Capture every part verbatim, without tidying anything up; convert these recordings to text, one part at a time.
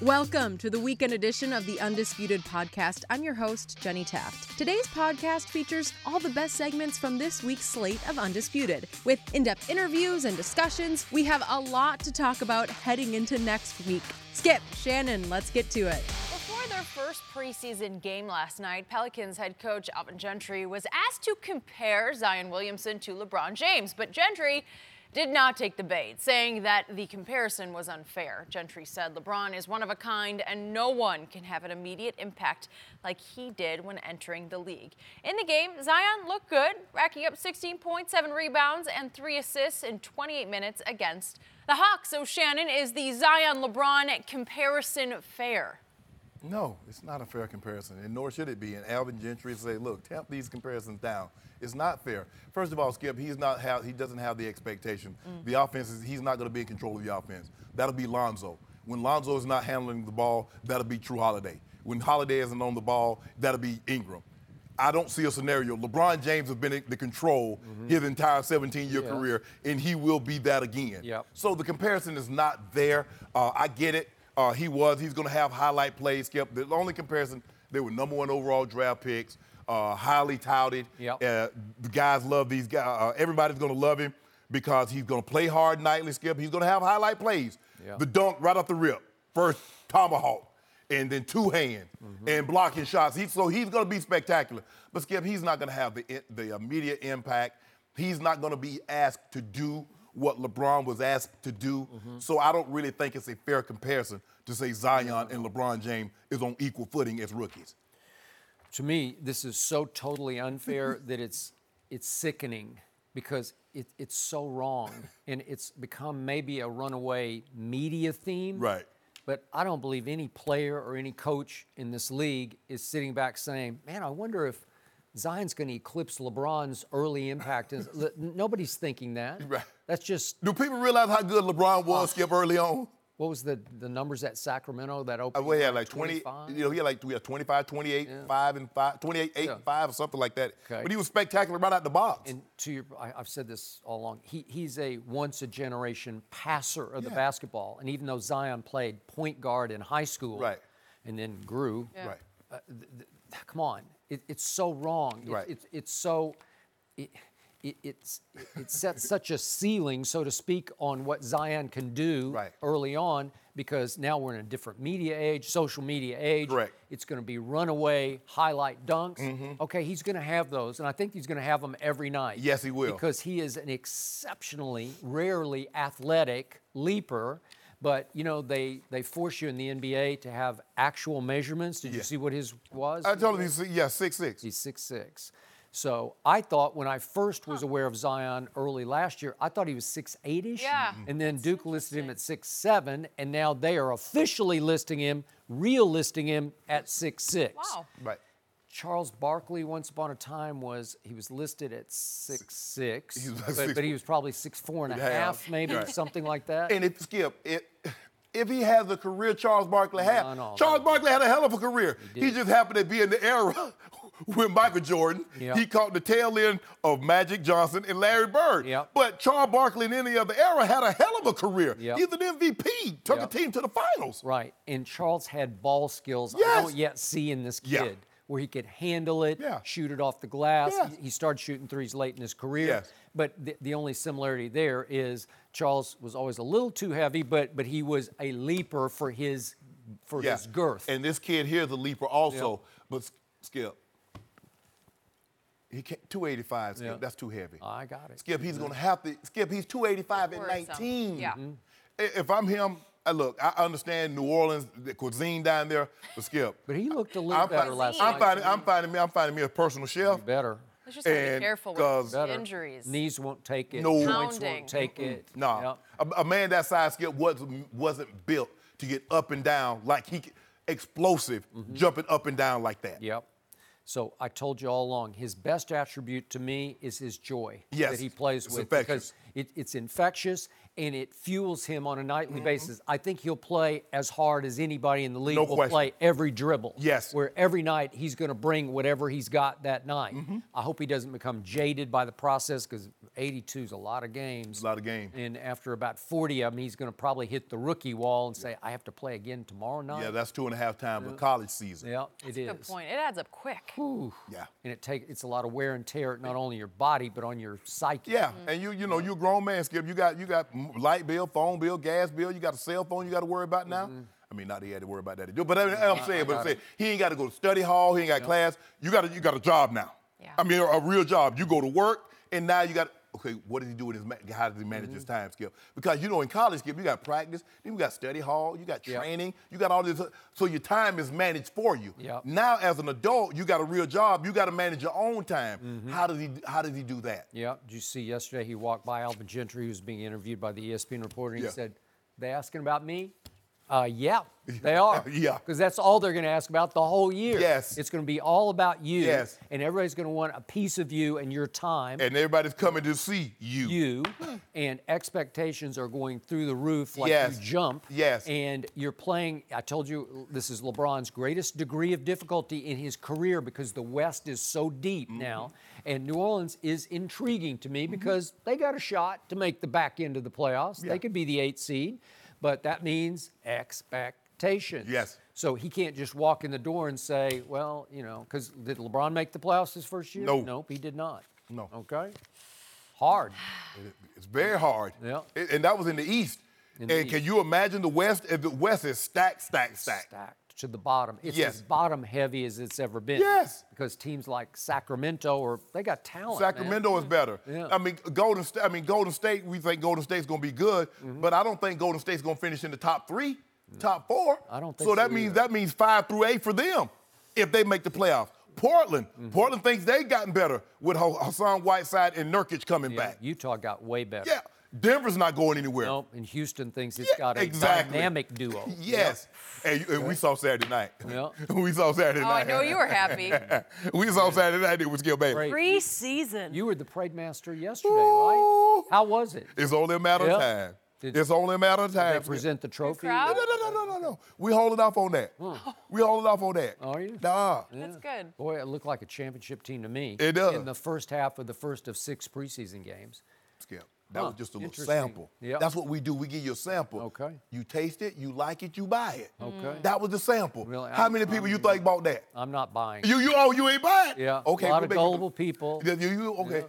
Welcome to the weekend edition of the Undisputed Podcast. I'm your host, Jenny Taft. Today's podcast features all the best segments from this week's slate of Undisputed. With in-depth interviews and discussions, we have a lot to talk about heading into next week. Skip, Shannon, let's get to it. Before their first preseason game last night, Pelicans head coach Alvin Gentry was asked to compare Zion Williamson to LeBron James, but Gentry did not take the bait, saying that the comparison was unfair. Gentry said LeBron is one of a kind and no one can have an immediate impact like he did when entering the league. In the game, Zion looked good, racking up sixteen point seven rebounds and three assists in twenty-eight minutes against the Hawks. So, Shannon, is the Zion-LeBron comparison fair? No, it's not a fair comparison, and nor should it be. And Alvin Gentry say, look, tamp these comparisons down. It's not fair. First of all, Skip, he's not have, he doesn't have the expectation. Mm. The offense is, he's not going to be in control of the offense. That'll be Lonzo. When Lonzo is not handling the ball, that'll be True Holiday. When Holiday isn't on the ball, that'll be Ingram. I don't see a scenario. LeBron James has been in the control mm-hmm. his entire seventeen-year yeah. career, and he will be that again. Yep. So the comparison is not there. Uh, I get it. Uh, he was. He's going to have highlight plays, Skip. The only comparison, they were number one overall draft picks, uh, highly touted. Yep. Uh, the guys love these guys. Uh, everybody's going to love him because he's going to play hard nightly, Skip. He's going to have highlight plays. Yep. The dunk right off the rip. First tomahawk, and then two-hand, mm-hmm. and blocking shots. He, so he's going to be spectacular. But, Skip, he's not going to have the, the immediate impact. He's not going to be asked to do what LeBron was asked to do. Mm-hmm. So I don't really think it's a fair comparison to say Zion and LeBron James is on equal footing as rookies. To me, this is so totally unfair that it's it's sickening because it, it's so wrong. And it's become maybe a runaway media theme. Right. But I don't believe any player or any coach in this league is sitting back saying, man, I wonder if Zion's going to eclipse LeBron's early impact. Nobody's thinking that. Right. That's just. Do people realize how good LeBron was, Skip, early on? What was the, the numbers at Sacramento that opened? Uh, well, he had like twenty, you know, he had like we had twenty-five, twenty-eight, yeah. five and five, twenty-eight, eight, yeah. and five, or something like that. Okay. But he was spectacular right out the box. And to your, I, I've said this all along. He he's a once a generation passer of yeah. the basketball. And even though Zion played point guard in high school, right. and then grew, yeah. right. Uh, th- th- come on, it, it's so wrong. It, right. It, it's so. It, It, it's, it sets such a ceiling, so to speak, on what Zion can do right. early on because now we're in a different media age, social media age. Correct. It's going to be runaway highlight dunks. Mm-hmm. Okay, he's going to have those, and I think he's going to have them every night. Yes, he will. Because he is an exceptionally, rarely athletic leaper. But, you know, they, they force you in the N B A to have actual measurements. Did yeah. you see what his was? I told him he's, yeah, six six. He's six six. So I thought when I first was aware of Zion early last year, I thought he was six eight-ish. Yeah. And then Duke listed him at six seven, and now they are officially listing him, real listing him at six six. Wow. Right. Charles Barkley, once upon a time, was he was listed at six six, He was but, six, but he was probably six four and a half. half, maybe, Right. something like that. And if Skip, it, if he has the career Charles Barkley had, No, no, Charles no. Barkley had a hell of a career. He He, did. just happened to be in the era with Michael Jordan. Yep. He caught the tail end of Magic Johnson and Larry Bird. Yep. But Charles Barkley in any other era had a hell of a career. Yep. He's an M V P, took Yep. a team to the finals. Right, and Charles had ball skills I Yes. don't yet see in this kid, Yeah. where he could handle it, Yeah. shoot it off the glass. Yeah. He, he started shooting threes late in his career. Yes. But the, the only similarity there is Charles was always a little too heavy, but but he was a leaper for his for Yeah. his girth. And this kid here is a leaper also. Yep. But Skip, he can't, two eighty-five, Skip, Yep. that's too heavy. I got it. Skip, he's going to have to, Skip, he's two eighty-five at Or some. nineteen. Yeah. Mm-hmm. I- If I'm him, I look, I understand New Orleans, the cuisine down there, but Skip. But he looked a little I'm, better fi- last I'm night. finding, I'm finding me, I'm finding me a personal chef. better. Let's just gotta be And careful with 'cause- Better. injuries. Knees won't take it. No. Joints Pounding. won't take it. No, Yep. a, a man that size, Skip, wasn't, wasn't built to get up and down like he, could- explosive, Mm-hmm. jumping up and down like that. Yep. So I told you all along, his best attribute to me is his joy Yes, that he plays it's with. infectious. Because It, it's infectious, and it fuels him on a nightly Mm-hmm. basis. I think he'll play as hard as anybody in the league No will question. play every dribble. Yes. Where every night he's going to bring whatever he's got that night. Mm-hmm. I hope he doesn't become jaded by the process, because eighty-two is a lot of games. A lot of games. And after about forty of them, he's going to probably hit the rookie wall and say, I have to play again tomorrow night. Yeah, that's two and a half times a college season. Yeah, it is. Good point. It adds up quick. Whew. Yeah. And it take it's a lot of wear and tear, not only your body but on your psyche. Yeah, and you you know you're a grown man, Skip. You got you got light bill, phone bill, gas bill. You got a cell phone you got to worry about now. I mean, not that he had to worry about that. But I mean, I'm saying, but I'm saying he ain't got to go to study hall. He ain't got class. You got a, you got a job now. Yeah. I mean, a, a real job. You go to work, and now you got. Okay, what does he do with his? ma- How does he manage his time, Skip? Because you know, in college, Skip, you got practice, then you got study hall, you got Yep. training, you got all this. So your time is managed for you. Yep. Now, as an adult, you got a real job. You got to manage your own time. How does he? How does he do that? Yeah. Did you see yesterday he walked by Alvin Gentry, who was being interviewed by the E S P N reporter, and Yeah. he said, they asking about me? Uh, yeah, they are. Yeah. Because that's all they're going to ask about the whole year. Yes. It's going to be all about you. Yes. And everybody's going to want a piece of you and your time. And everybody's coming to see you. you and expectations are going through the roof like Yes. you jump. Yes. And you're playing, I told you, this is LeBron's greatest degree of difficulty in his career because the West is so deep Mm-hmm. now. And New Orleans is intriguing to me because they got a shot to make the back end of the playoffs. Yeah. They could be the eighth seed, but that means expectations. Yes. So he can't just walk in the door and say, well, you know, because did LeBron make the playoffs his first year? No. Nope, he did not. No. Okay. Hard. It- It's very hard. Yeah. And and that was in the East. In the and can East. you imagine the West? If the West is stacked, stacked, stacked. Stacked to the bottom. It's Yes. as bottom heavy as it's ever been. Yes. Because teams like Sacramento, or they got talent. man. Sacramento is better. Yeah. I mean, Golden State. I mean, Golden State. We think Golden State's going to be good, Mm-hmm. but I don't think Golden State's going to finish in the top three, top four. I don't think so. that so means either. that means five through eight for them if they make the playoffs. Portland. Mm-hmm. Portland thinks they've gotten better with Hassan Whiteside and Nurkic coming Yeah, back. Utah got way better. Yeah. Denver's not going anywhere. Nope, and Houston thinks it's Yeah, got a exactly. dynamic duo. Yes. And, you- and we saw Saturday night. Yeah. we saw Saturday Oh, I night. know you were happy. we saw Saturday night with Skill Baby. Great. Preseason. You were the parade master yesterday, right? How was it? It's only a matter Yeah. of time. Did- it's only a matter of They time. present the trophy. crowd? No, no, no, no, no, no. We hold it off on that. We hold it off on that. Are you? Nah. That's good. Boy, it looked like a championship team to me. It does. In the first half of the first of six preseason games. Skip. That Huh, was just a little interesting. sample. Yep. That's what we do. We give you a sample. Okay. You taste it, you like it, you buy it. Okay. That was the sample. Really? How I'm- many people I'm- you think bought that? I'm not buying. You, you, oh, you ain't buying? Yeah. Okay. A lot we of make- gullible people. Yeah, you, you, okay.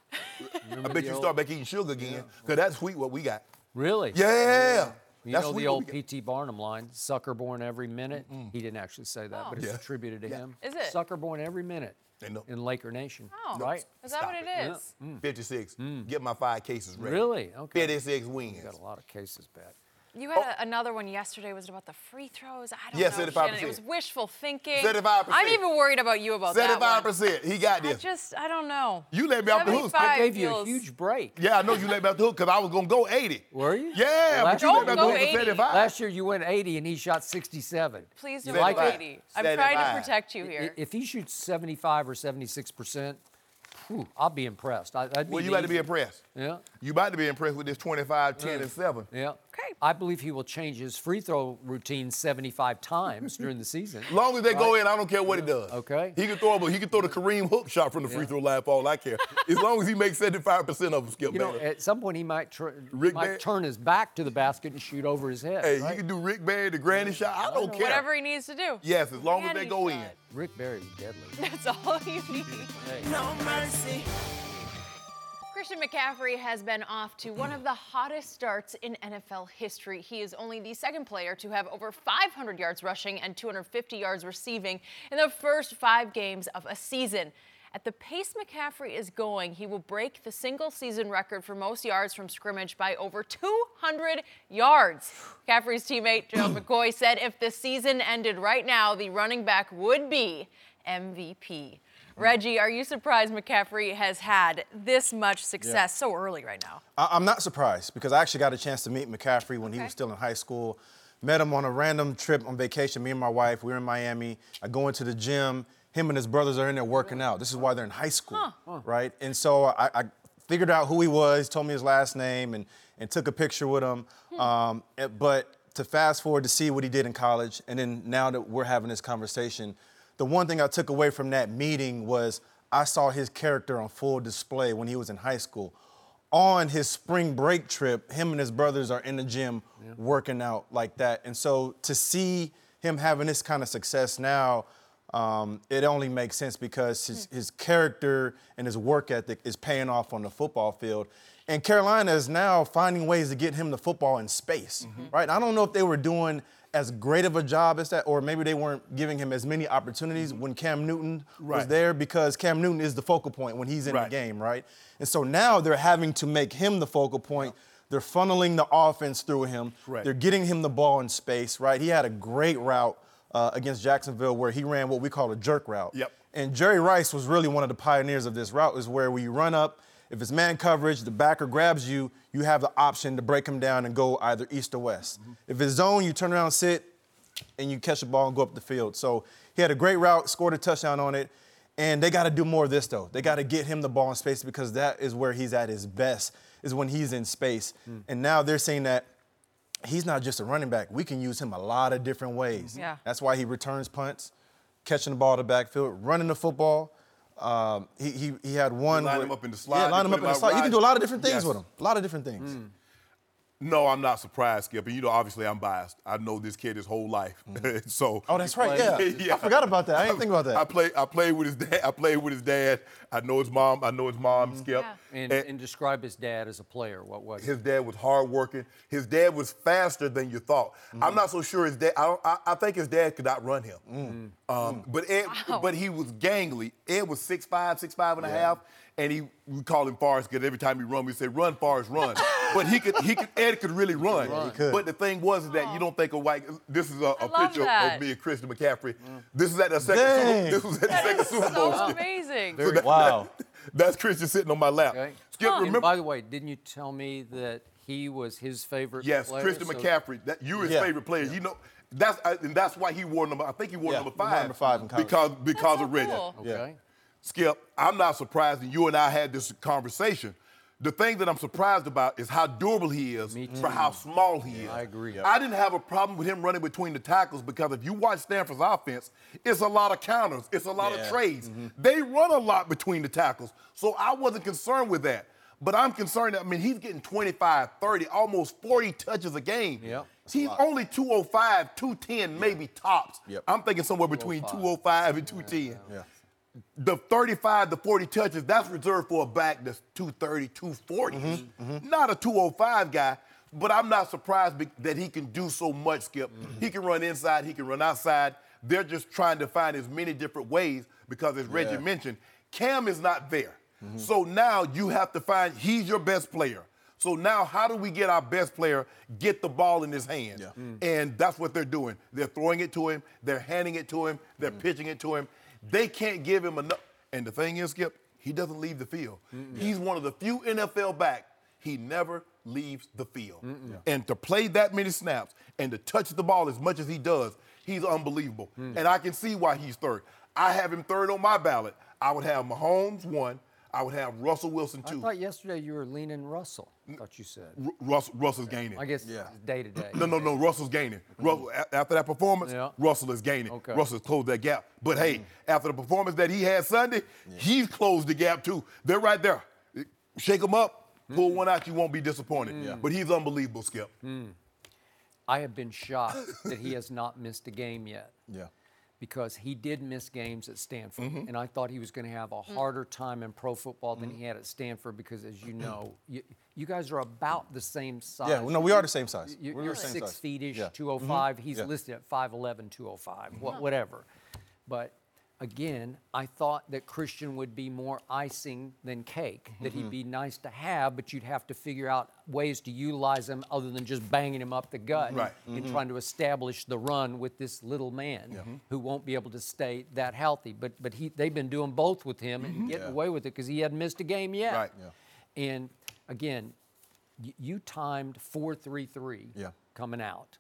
I bet you start back eating sugar again, because that's sweet what we got. Really? Yeah. You That's know sweet the what old we P got. T Barnum line, sucker born every minute? He didn't actually say that, but it's Yeah. attributed to Yeah. him. Is it? Sucker born every minute Ain't no- in Laker Nation. Oh, right? Is that Stop what it it. is? fifty-six. Get my five cases ready. Really? Okay. fifty-six wins. Got a lot of cases bet. You had a, another one yesterday. Was it about the free throws? I don't Yeah, know. seventy-five Shannon. It was percent. wishful thinking. seventy-five percent. I'm even worried about you about that seventy-five one. percent. He got I this. just, I don't know. You let me off the hook. seventy-five I gave you a feels- huge break. Yeah, I know you let me off the hook because I was going to go eighty. Were you? Yeah, Well, but you let me Don't off go the hook eighty. for seventy-five. Last year you went eighty and he shot sixty-seven. Please You don't like go it? eighty. I'm trying to seventy-five. protect you I- here. If he shoots seventy-five or seventy-six percent, whew, I'll be impressed. I, that'd be Well, you got to easy. be impressed. Yeah. You about to be impressed with this twenty-five, ten, and seven. Yeah. Okay. I believe he will change his free throw routine seventy-five times during the season. As long as they go in, I don't care what he does. Okay. He can throw, he can throw the Kareem hook shot from the free throw line for all I care. As long as he makes seventy-five percent of them, Skip You know, Baylor. at some point he might, tr- Rick might Barry- turn his back to the basket and shoot over his head. Hey, right? you can do Rick Barry, the granny shot. I don't care. Whatever he needs to do. Yes, as long as they Granny go shot. in. Rick Barry's deadly. That's all you need. Hey. No mercy. Christian McCaffrey has been off to one of the hottest starts in N F L history. He is only the second player to have over five hundred yards rushing and two hundred fifty yards receiving in the first five games of a season. At the pace McCaffrey is going, he will break the single season record for most yards from scrimmage by over two hundred yards. McCaffrey's teammate Joe McCoy said if the season ended right now, the running back would be M V P. Reggie, are you surprised McCaffrey has had this much success so early right now? I- I'm not surprised because I actually got a chance to meet McCaffrey when he Okay. was still in high school. Met him on a random trip on vacation, me and my wife. We were in Miami. I go into the gym. Him and his brothers are in there working out. This is why they're in high school, right? And so I, I figured out who he was, told me his last name, and, and took a picture with him. Um, but to fast forward to see what he did in college, and then now that we're having this conversation, the one thing I took away from that meeting was I saw his character on full display when he was in high school. On his spring break trip, him and his brothers are in the gym yeah. working out like that. And so to see him having this kind of success now, um, it only makes sense because his, his character and his work ethic is paying off on the football field. And Carolina is now finding ways to get him the football in space, mm-hmm. right? I don't know if they were doing as great of a job as that, or maybe they weren't giving him as many opportunities when Cam Newton right. was there, because Cam Newton is the focal point when he's in right. the game, right? And so now they're having to make him the focal point. They're funneling the offense through him. Right. They're getting him the ball in space, right? He had a great route uh, against Jacksonville where he ran what we call a jerk route. Yep. And Jerry Rice was really one of the pioneers of this route, is where when you run up, if it's man coverage, the backer grabs you, you have the option to break him down and go either east or west. Mm-hmm. If it's zone, you turn around, sit, and you catch the ball and go up the field. So he had a great route, scored a touchdown on it. And they got to do more of this, though. They got to get him the ball in space, because that is where he's at his best, is when he's in space. Mm. And now they're saying that he's not just a running back. We can use him a lot of different ways. Yeah. That's why he returns punts, catching the ball in the backfield, running the football. Um, he, he he had one. You line with, him up in the slide. Yeah, line him up in the slide. You can do a lot of different things yes. with him. A lot of different things. Mm. No, I'm not surprised, Skip. And you know, obviously, I'm biased. I know this kid his whole life. Mm-hmm. so. Oh, that's right. Yeah. yeah. I forgot about that. I didn't think about that. I play. I played with his dad. I played with his dad. I know his mom. I know his mom, mm-hmm. Skip. Yeah. And, and, and describe his dad as a player. What was his dad was hardworking. His dad was faster than you thought. Mm-hmm. I'm not so sure his dad. I, don't, I, I think his dad could outrun him. Mm-hmm. Um, mm-hmm. But Ed, wow. but he was gangly. Ed was six five, six five and a yeah. half. And he, we call him Forrest, because every time he run, we say, run, Forrest, run. But he could, he could, Ed could really run. He could. But the thing was is that oh. you don't think of white, this is a, a picture that. of me and Christian McCaffrey. Mm. This is at the second, Super, this was at the that second Super Bowl. so amazing. So that, wow. That, that's Christian sitting on my lap. Okay. Skip, huh. remember? And by the way, didn't you tell me that he was his favorite yes, player? Yes, Christian so McCaffrey. That, you were his yeah. favorite player. Yeah. You know, that's, and that's why he wore number, I think he wore yeah. number five. Number five in college. Because, because so of Reggie. cool. Okay. Yeah. Skip, I'm not surprised that you and I had this conversation. The thing that I'm surprised about is how durable he is for how small he yeah, is. I agree. Yep. I didn't have a problem with him running between the tackles, because if you watch Stanford's offense, it's a lot of counters. It's a lot yeah. of trades. Mm-hmm. They run a lot between the tackles. So I wasn't concerned with that. But I'm concerned that, I mean, he's getting twenty-five, thirty, almost forty touches a game. Yep. He's only two oh five, two ten, yeah. maybe tops. Yep. I'm thinking somewhere between two oh five and two ten. Yeah. Yeah. The thirty-five to forty touches, that's reserved for a back that's two thirty, two forty. Mm-hmm, mm-hmm. Not a two oh five guy, but I'm not surprised that he can do so much, Skip. Mm-hmm. He can run inside, he can run outside. They're just trying to find as many different ways, because as Reggie yeah. mentioned, Cam is not there. Mm-hmm. So now you have to find, he's your best player. So now how do we get our best player, get the ball in his hands? Yeah. Mm. And that's what they're doing. They're throwing it to him, they're handing it to him, they're mm. pitching it to him. They can't give him enough. And the thing is, Skip, he doesn't leave the field. Mm-mm. He's one of the few N F L backs. He never leaves the field. Mm-mm. And to play that many snaps and to touch the ball as much as he does, he's unbelievable. Mm. And I can see why he's third. I have him third on my ballot. I would have Mahomes one. I would have Russell Wilson two. I thought yesterday you were leaning Russell. I thought you said. R- Russell, Russell's gaining. I guess yeah. day to day. No, no, no. Russell's gaining. Mm-hmm. Russell, after that performance, yeah. Russell is gaining. Okay. Russell's closed that gap. But hey, mm-hmm. after the performance that he had Sunday, yeah. he's closed the gap too. They're right there. Shake him up, pull mm-hmm. one out, you won't be disappointed. Mm-hmm. Yeah. But he's unbelievable, Skip. Mm. I have been shocked that he has not missed a game yet. Yeah. Because he did miss games at Stanford, mm-hmm. and I thought he was going to have a harder time in pro football than mm-hmm. he had at Stanford, because, as you know, you, you guys are about the same size. Yeah, no, we are the same size. You, We're you're the same six size. feet-ish, yeah. two oh five. Mm-hmm. He's yeah. listed at five eleven, two oh five, Mm-hmm. wh- whatever. But again, I thought that Christian would be more icing than cake, mm-hmm. that he'd be nice to have, but you'd have to figure out ways to utilize him other than just banging him up the gut right. and mm-hmm. trying to establish the run with this little man yeah. who won't be able to stay that healthy. But but he they've been doing both with him and getting yeah. away with it because he hadn't missed a game yet. Right. Yeah. And again, y- you timed four three three yeah. coming out.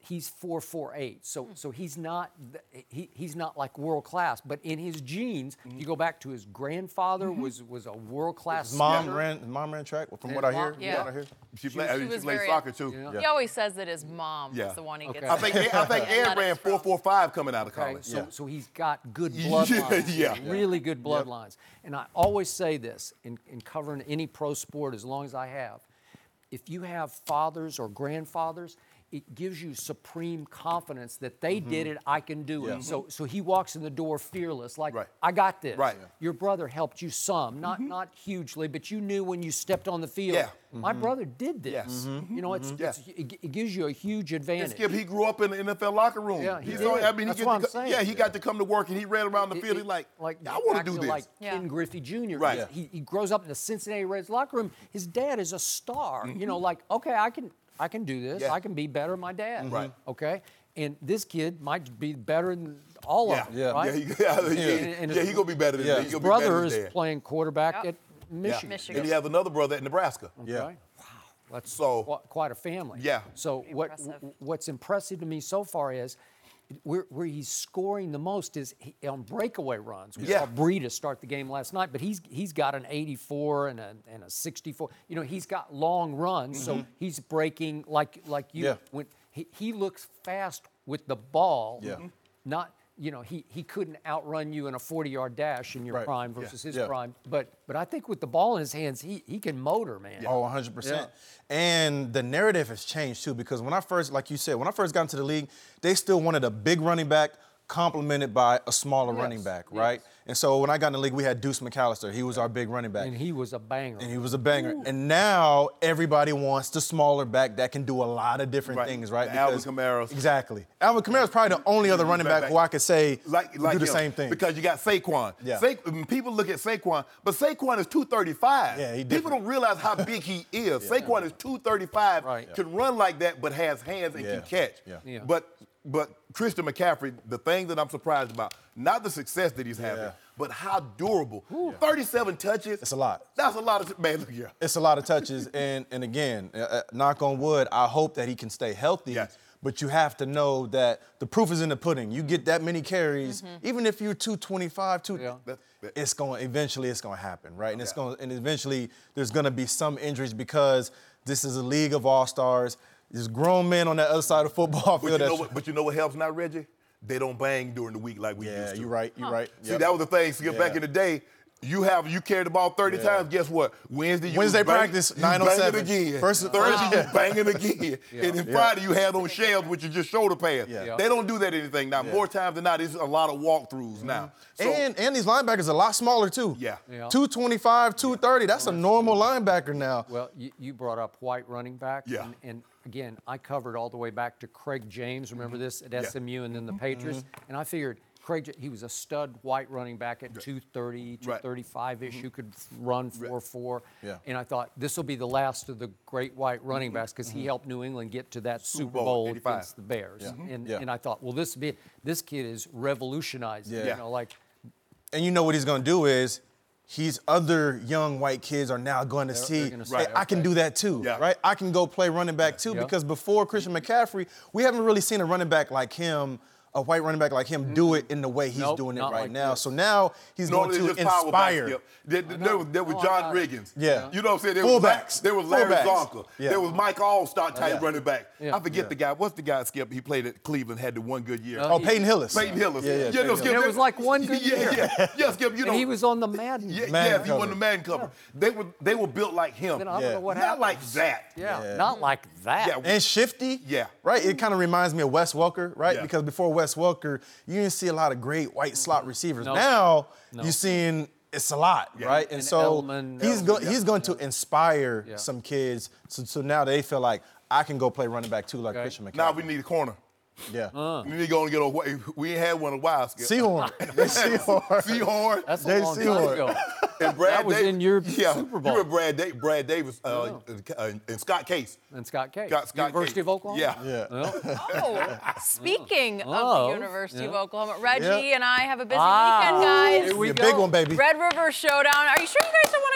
he's four four eight, so so he's not th- he he's not like world class, but in his genes, Mm-hmm. you go back to his grandfather was was a world class. His mom ran, his mom ran track, from Yeah. what I Mom- hear. yeah. What I hear. She, played, I mean, She she was played very- soccer too. Yeah. He always says that his mom Yeah. is the one he Okay. gets. I think I think Yeah, Ed that ran is four from. four five coming out of Okay, college. so Yeah. so he's got good Yeah, bloodlines, yeah. really good bloodlines. And I always say this in, in covering any pro sport as long as I have, if you have fathers or grandfathers, it gives you supreme confidence that they did it, I can do Yeah. it. So so he walks in the door fearless, like, Right. I got this. Right. Your brother helped you some, not not hugely, but you knew when you stepped on the field, Yeah. my brother did this. Yes. You know, it's, Yeah. it's it, it gives you a huge And advantage. Skip, he grew up in the N F L locker room. Yeah, he He's did. on- I mean, he That's get what to I'm co- saying. Yeah, he got to come to work and he ran around the It- field. it- He's like, like I want to back do this. Like Yeah. Ken Griffey Junior Right. He, he, he grows up in the Cincinnati Reds locker room. His dad is a star. You know, like, okay, I can I can do this. Yeah. I can be better than my dad. Right. Okay. And this kid might be better than all Yeah, of them. Yeah. Right? yeah, he, yeah, And- yeah, and yeah, his- he gonna be better than Yeah. he His gonna be better Brother than is his dad. playing quarterback Yep. at Michigan. Michigan. And he has another brother at Nebraska. Yeah. Okay. Wow. That's So- qu- quite a family. Yeah. So what impressive. what's impressive to me so far is where, where he's scoring the most is he, on breakaway runs. We Yeah. saw Breida start the game last night, but he's he's got an eighty-four and a and a sixty-four. You know, he's got long runs, so he's breaking like like you. Yeah. When he, he looks fast with the ball. Yeah. Mhm. Not. You know, he, he couldn't outrun you in a forty-yard dash in your Right. prime Yeah. versus his Yeah. prime. But but I think with the ball in his hands, he, he can motor, man. Oh, one hundred percent. And the narrative has changed too, because when I first, like you said, when I first got into the league, they still wanted a big running back complemented by a smaller Yes, running back, yes. right? And so when I got in the league, we had Deuce McAllister. He was our big running back. And he was a banger. And he was a banger. And now everybody wants the smaller back that can do a lot of different Right. things, right? The Alvin Because- Kamara's. Exactly. Alvin Kamara is probably the only other running back who I could say like, like do the him, same thing. Because you got Saquon. Yeah. Sa- people look at Saquon, but Saquon is two thirty-five. Yeah, he People different. don't realize how big he is. Saquon is two thirty-five, Right. can run like that, but has hands and Yeah. can catch. Yeah. Yeah. But but Christian McCaffrey, the thing that I'm surprised about, not the success that he's having, Yeah. but how durable. thirty-seven touches. It's a lot. That's a lot of man. Look here. It's a lot of touches, and and again, uh, uh, knock on wood, I hope that he can stay healthy. Yes. But you have to know that the proof is in the pudding. You get that many carries, even if you're two twenty-five, two, Yeah. That- that- it's going eventually it's going to happen, right? And it's Yeah. going and eventually there's going to be some injuries because this is a league of all stars. There's grown men on that other side of the football But you, field. know that's- what, but you know what helps now, Reggie? They don't bang during the week like we yeah, used to. you're right. You're right. See, Yep. that was the thing. See, back Yeah. in the day, you have you carried the ball thirty Yeah. times. Guess what? Wednesday, you Wednesday was bang- practice, you nine oh bang seven. it again. First- Thursday, you bang it again. And then Yeah. Friday, you had on shells, which is just shoulder pads. Yeah. Yeah. They don't do that anything now. More times than not, it's a lot of walkthroughs now. So, and and these linebackers are a lot smaller too. Yeah. Yeah. two twenty-five, two thirty. That's a normal linebacker now. Well, you, you brought up White running back. Yeah. And, and again, I covered all the way back to Craig James. Remember this at S M U and then the Patriots? And I figured Craig, J- he was a stud white running back at two thirty, two thirty-five-ish, who could run four four. Yeah. And I thought this will be the last of the great white running backs because he helped New England get to that Super Bowl, Bowl eighty-five. against the Bears. And, Yeah. and I thought, well, this will be this kid is revolutionized. Yeah. You know, like And you know what he's going to do is he's other young white kids are now going to They're- see, they're gonna hey, say, I can okay. do that too, Yeah. right? I can go play running back too Yeah. because before Christian McCaffrey, we haven't really seen a running back like him, a white running back like him do it in the way he's Nope, doing it not right like now. this. So now he's Normally going it's to just power back, inspire. Skip. There, there was, there was Oh, I John got it. Riggins. Yeah. You know what I'm saying? There was, Fullbacks. there was Larry Fullbacks. Zonka. Yeah. There was Mike Allstott type Yeah. running back. Yeah. I forget Yeah. the guy. What's the guy, Skip? He played at Cleveland, had the one good year. Uh, Oh, Peyton Hillis. Peyton Hillis. Yeah, yeah, yeah, Peyton no, Skip, Hillis. It they- was like one good yeah, year. Yeah, yeah, Skip, you know. and he was on the Madden. Yeah, Man yeah, he won cover. the man cover. They were they were built like him. Then I don't Yeah. know what Not happened. like that. Yeah, Yeah. not like that. Yeah. And shifty. Yeah. Right? It kind of reminds me of Wes Welker, right? Yeah. Because before Wes Welker, you didn't see a lot of great white slot receivers. No. Now, No. you're seeing it's a lot, Yeah. right? And, And so Edelman- he's, go, yeah. he's going to inspire Yeah. some kids. So, so now they feel like, I can go play running back too like Okay. Christian McCaffrey. Now we need a corner. Yeah. Uh. We need to go and get a. We ain't had one in a while. Skip. Seahorn. Seahorn. Seahorn. That's a Jay long time Seymour. ago. And Brad That was Davis- in your yeah, Super Bowl. You were Brad, da- Brad Davis uh, uh, and Scott Case. And Scott Case. Scott, Scott University Case. of Oklahoma? Yeah. Yeah. Well, Oh, speaking of Oh, the University of yeah. Oklahoma, Reggie Yeah. and I have a busy Ah, weekend, guys. here we Your go. big one, baby. Red River Showdown. Are you sure you guys don't want to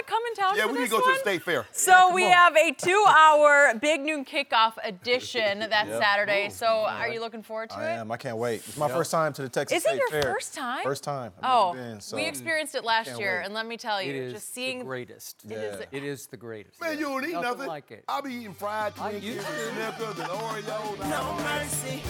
come in town Yeah, for we need this to go to one? the state fair. So Yeah, come we on. have a two-hour Big Noon Kickoff edition that Yep. Saturday. Ooh, So are you looking forward to I it? am. I can't wait. It's my first time to the Texas Is it State your Fair. first time? First time. I've Oh, never been, so. we experienced it last Can't year, wait. and let me tell you, It is just seeing the greatest. It is Yeah. the- It is the greatest. Man, you don't eat Nothing nothing. like it. I'll be eating fried I Twinkies used and to. Snickers and Oreos. No mercy.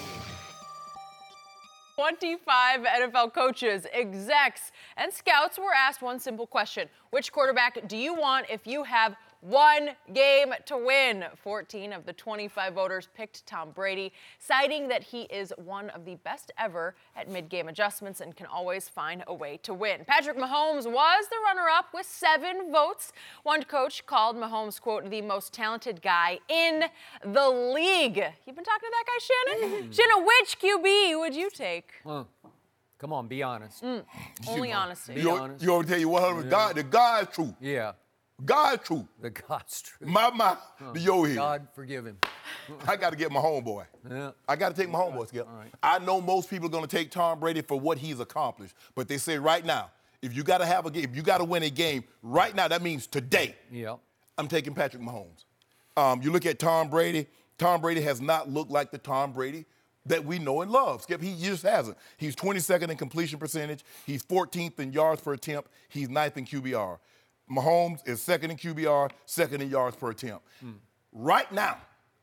twenty-five N F L coaches, execs, and scouts were asked one simple question. Which quarterback do you want if you have one game to win? fourteen of the twenty-five voters picked Tom Brady, citing that he is one of the best ever at mid-game adjustments and can always find a way to win. Patrick Mahomes was the runner-up with seven votes. One coach called Mahomes, quote, the most talented guy in the league. You've been talking to that guy, Shannon? Shannon, which Q B would you take? Huh. Come on, be honest. Mm. Only honesty. Be You, honest. you want to tell you one hundred God, the God's truth. Yeah, God's truth. the God's truth. My mouth, the yo head. God forgive him. I got to get my homeboy. Yeah. I got to take my homeboy, Skip. All right. I know most people are going to take Tom Brady for what he's accomplished, but they say right now, if you got to have a game, if you got to win a game right now, that means today. Yeah. I'm taking Patrick Mahomes. Um, you look at Tom Brady. Tom Brady has not looked like the Tom Brady that we know and love. Skip, he just hasn't. He's twenty-second in completion percentage. He's fourteenth in yards per attempt. He's ninth in Q B R. Mahomes is second in Q B R, second in yards per attempt. Mm. Right now,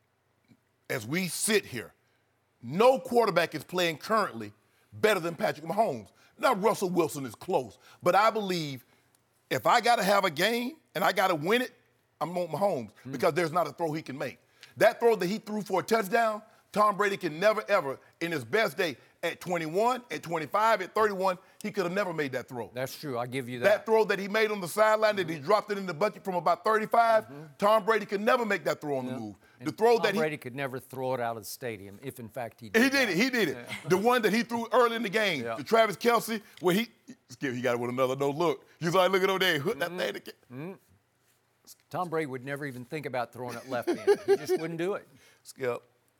as we sit here, no quarterback is playing currently better than Patrick Mahomes. Now, Russell Wilson is close, but I believe if I got to have a game and I got to win it, I'm on Mahomes mm. because there's not a throw he can make. That throw that he threw for a touchdown, Tom Brady can never, ever, in his best day, at twenty-one, at twenty-five, at thirty-one, he could have never made that throw. That's true. I give you that. That throw that he made on the sideline, that he dropped it in the bucket from about thirty-five, mm-hmm. Tom Brady could never make that throw on yeah. the move. And The throw Tom that he Brady could never throw it out of the stadium, if in fact he did. He did it. He did it. Yeah. The one that he threw early in the game, yeah. to Travis Kelce, where he, Skip, he got it with another no look. He's like, look at over there, hook that mm-hmm. thing. Mm-hmm. Tom Brady would never even think about throwing it left hand. He just wouldn't do it. Skip,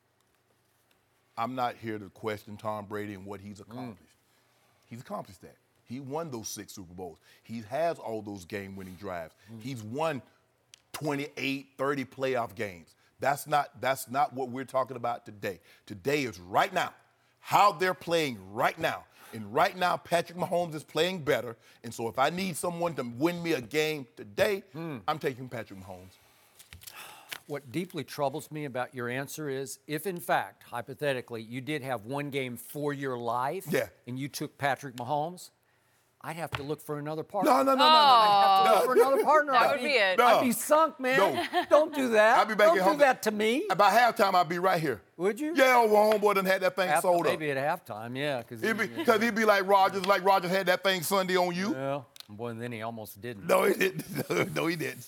I'm not here to question Tom Brady and what he's accomplished. Mm. He's accomplished that. He won those six Super Bowls. He has all those game-winning drives. Mm. He's won twenty-eight, thirty playoff games. That's not, that's not what we're talking about today. Today is right now, how they're playing right now. And right now, Patrick Mahomes is playing better. And so if I need someone to win me a game today, mm. I'm taking Patrick Mahomes. What deeply troubles me about your answer is, if in fact, hypothetically, you did have one game for your life, yeah. and you took Patrick Mahomes, I'd have to look for another partner. No, no, no, oh. no, no. I'd have to look for another partner. That I'd would be it. No. I'd be sunk, man. No. Don't do that. I'll be back Don't at do home. that to me. About halftime, I'll be right here. Would you? Yeah, old homeboy done had that thing Half, sold up. maybe at halftime, yeah. Because He'd be, cause he'd be like Rogers, like Rogers had that thing Sunday on you. Yeah. Boy, and then he almost didn't. No, he didn't. No, he didn't.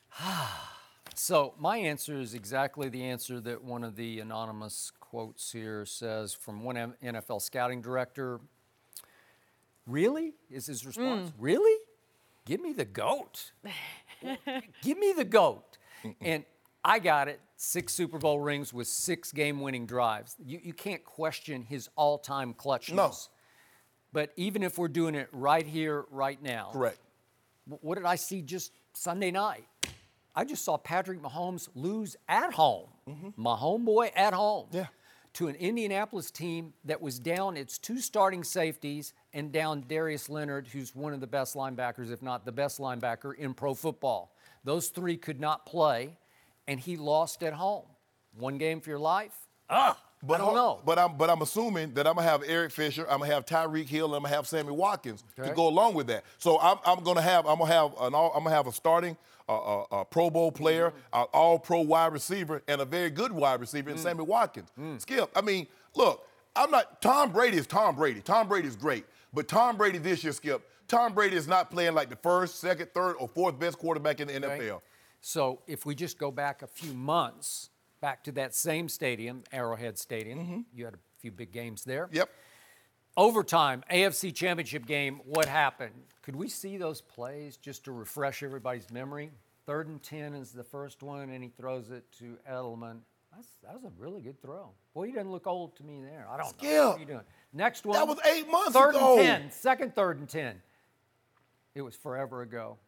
So my answer is exactly the answer that one of the anonymous quotes here says from one N F L scouting director. Really? Is his response. Mm. Really? Give me the GOAT. Give me the GOAT. And I got it. Six Super Bowl rings with six game-winning drives. You, you can't question his all-time clutchness. No. But even if we're doing it right here, right now. Correct. What did I see just Sunday night? I just saw Patrick Mahomes lose at home. Mm-hmm. My homeboy at home. Yeah. To an Indianapolis team that was down its two starting safeties and down Darius Leonard, who's one of the best linebackers, if not the best linebacker in pro football. Those three could not play, and he lost at home. One game for your life? Ah, but I don't know. But I'm, but I'm assuming that I'm going to have Eric Fisher, I'm going to have Tyreek Hill, and I'm going to have Sammy Watkins okay. to go along with that. So I'm, I'm going to have I'm going to have an all, I'm going to have a starting uh, uh, a Pro Bowl player, mm. an all-pro wide receiver, and a very good wide receiver in mm. Sammy Watkins. Mm. Skip, I mean, look, I'm not Tom Brady is Tom Brady. Tom Brady is great. But Tom Brady this year, Skip, Tom Brady is not playing like the first, second, third, or fourth best quarterback in the okay. N F L. So if we just go back a few months, back to that same stadium, Arrowhead Stadium, mm-hmm. you had a few big games there. Yep. Overtime, A F C Championship game, what happened? Could we see those plays just to refresh everybody's memory? Third and ten is the first one, and he throws it to Edelman. That's, that was a really good throw. Boy, he doesn't look old to me there. I don't Skip. know. What are you doing? Next one. That was eight months third ago. Third and ten. Second third and ten. It was forever ago.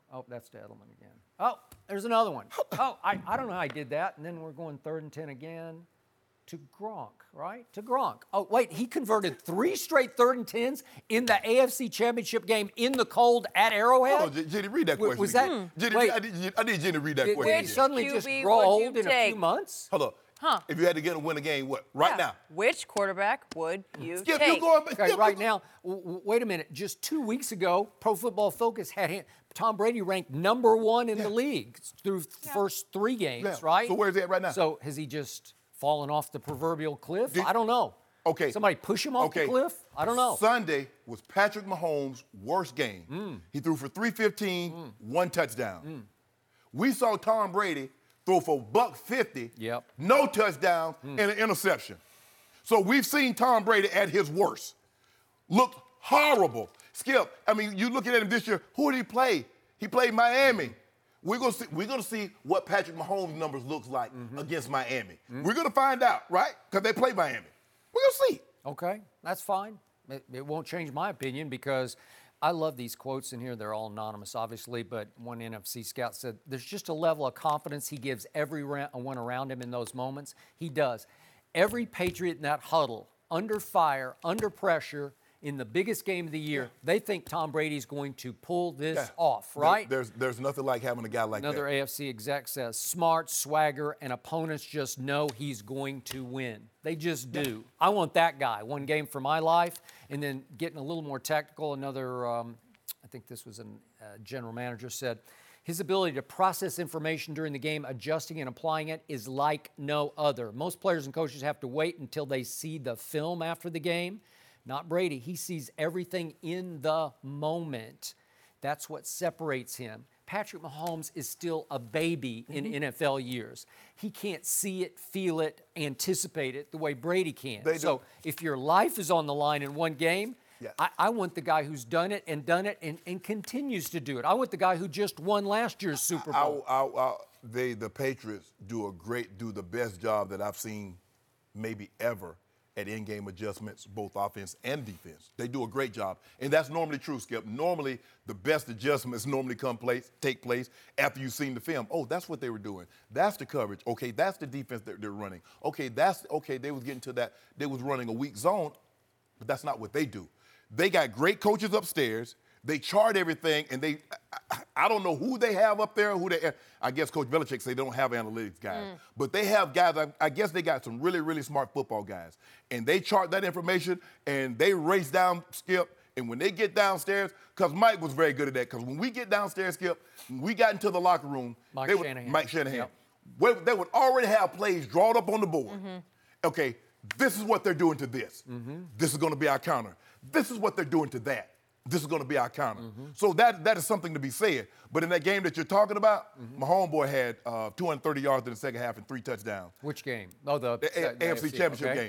Oh, that's to Edelman again. Oh, there's another one. Oh, I, I don't know how I did that. And then we're going third and ten again to Gronk, right? To Gronk. Oh, wait, he converted three straight third and tens in the A F C Championship game in the cold at Arrowhead? Hold on, Jenny, read that question Was again. that, Jenny, wait, I need, I need Jenny to read that did, question did again. it suddenly Q just B grow would old you in a take? few months? Hold on. Huh. If you had to get a win a game, what? Right Yeah. now. Which quarterback would you Skip, take? you going Okay, Skip, right you- now, w- w- wait a minute. Just two weeks ago, Pro Football Focus had him, Tom Brady ranked number one in Yeah. the league through the first three games, Yeah. right? So where's he at right now? So has he just fallen off the proverbial cliff? Did- I don't know. Okay. Somebody push him off okay. the cliff? I don't know. Sunday was Patrick Mahomes' worst game. Mm. He threw for three fifteen, one touchdown. We saw Tom Brady throw for buck fifty, Yep. no touchdown, Mm. and an interception. So we've seen Tom Brady at his worst. Looked horrible. Skip, I mean, you looking at him this year, who did he play? He played Miami. We're gonna see, we're gonna see what Patrick Mahomes' numbers looks like Mm-hmm. against Miami. We're gonna find out, right? Because they play Miami. We're gonna see. Okay, that's fine. It, it won't change my opinion because I love these quotes in here. They're all anonymous, obviously, but one N F C scout said there's just a level of confidence he gives everyone around him in those moments. He does. Every Patriot in that huddle, under fire, under pressure, in the biggest game of the year, they think Tom Brady's going to pull this Yeah. off, There- right? there's there's nothing like having a guy like Another that. A F C exec says, smart, swagger, and opponents just know he's going to win. They just do. I want that guy. One game for my life. And then getting a little more technical, another, um, I think this was a uh, general manager said, his ability to process information during the game, adjusting and applying it, is like no other. Most players and coaches have to wait until they see the film after the game. Not Brady. He sees everything in the moment. That's what separates him. Patrick Mahomes is still a baby in Mm-hmm. N F L years. He can't see it, feel it, anticipate it the way Brady can. They so do. if your life is on the line in one game, Yeah. I, I want the guy who's done it and done it and, and continues to do it. I want the guy who just won last year's Super Bowl. I, I, I, they, the Patriots, do a great, do the best job that I've seen, maybe ever, at in-game adjustments, both offense and defense. They do a great job, and that's normally true, Skip. Normally, the best adjustments normally come place, take place after you've seen the film. Oh, that's what they were doing. That's the coverage. Okay, that's the defense that they're running. Okay, that's okay. They was getting to that. They was running a weak zone, but that's not what they do. They got great coaches upstairs. They chart everything, and they, I, I don't know who they have up there, who they, I guess Coach Belichick say they don't have analytics guys, Mm. but they have guys, I, I guess they got some really, really smart football guys, and they chart that information, and they race down, Skip, and when they get downstairs, because Mike was very good at that, because when we get downstairs, Skip, when we got into the locker room, Mike they would, Shanahan. Mike Shanahan, Yep. we- they would already have plays drawn up on the board. Mm-hmm. Okay, this is what they're doing to this. Mm-hmm. This is going to be our counter. This is what they're doing to that. This is going to be our counter. Mm-hmm. So that that is something to be said. But in that game that you're talking about, Mm-hmm. my homeboy had uh, two hundred thirty yards in the second half and three touchdowns. Which game? Oh, the, The A- the A F C Championship okay. game.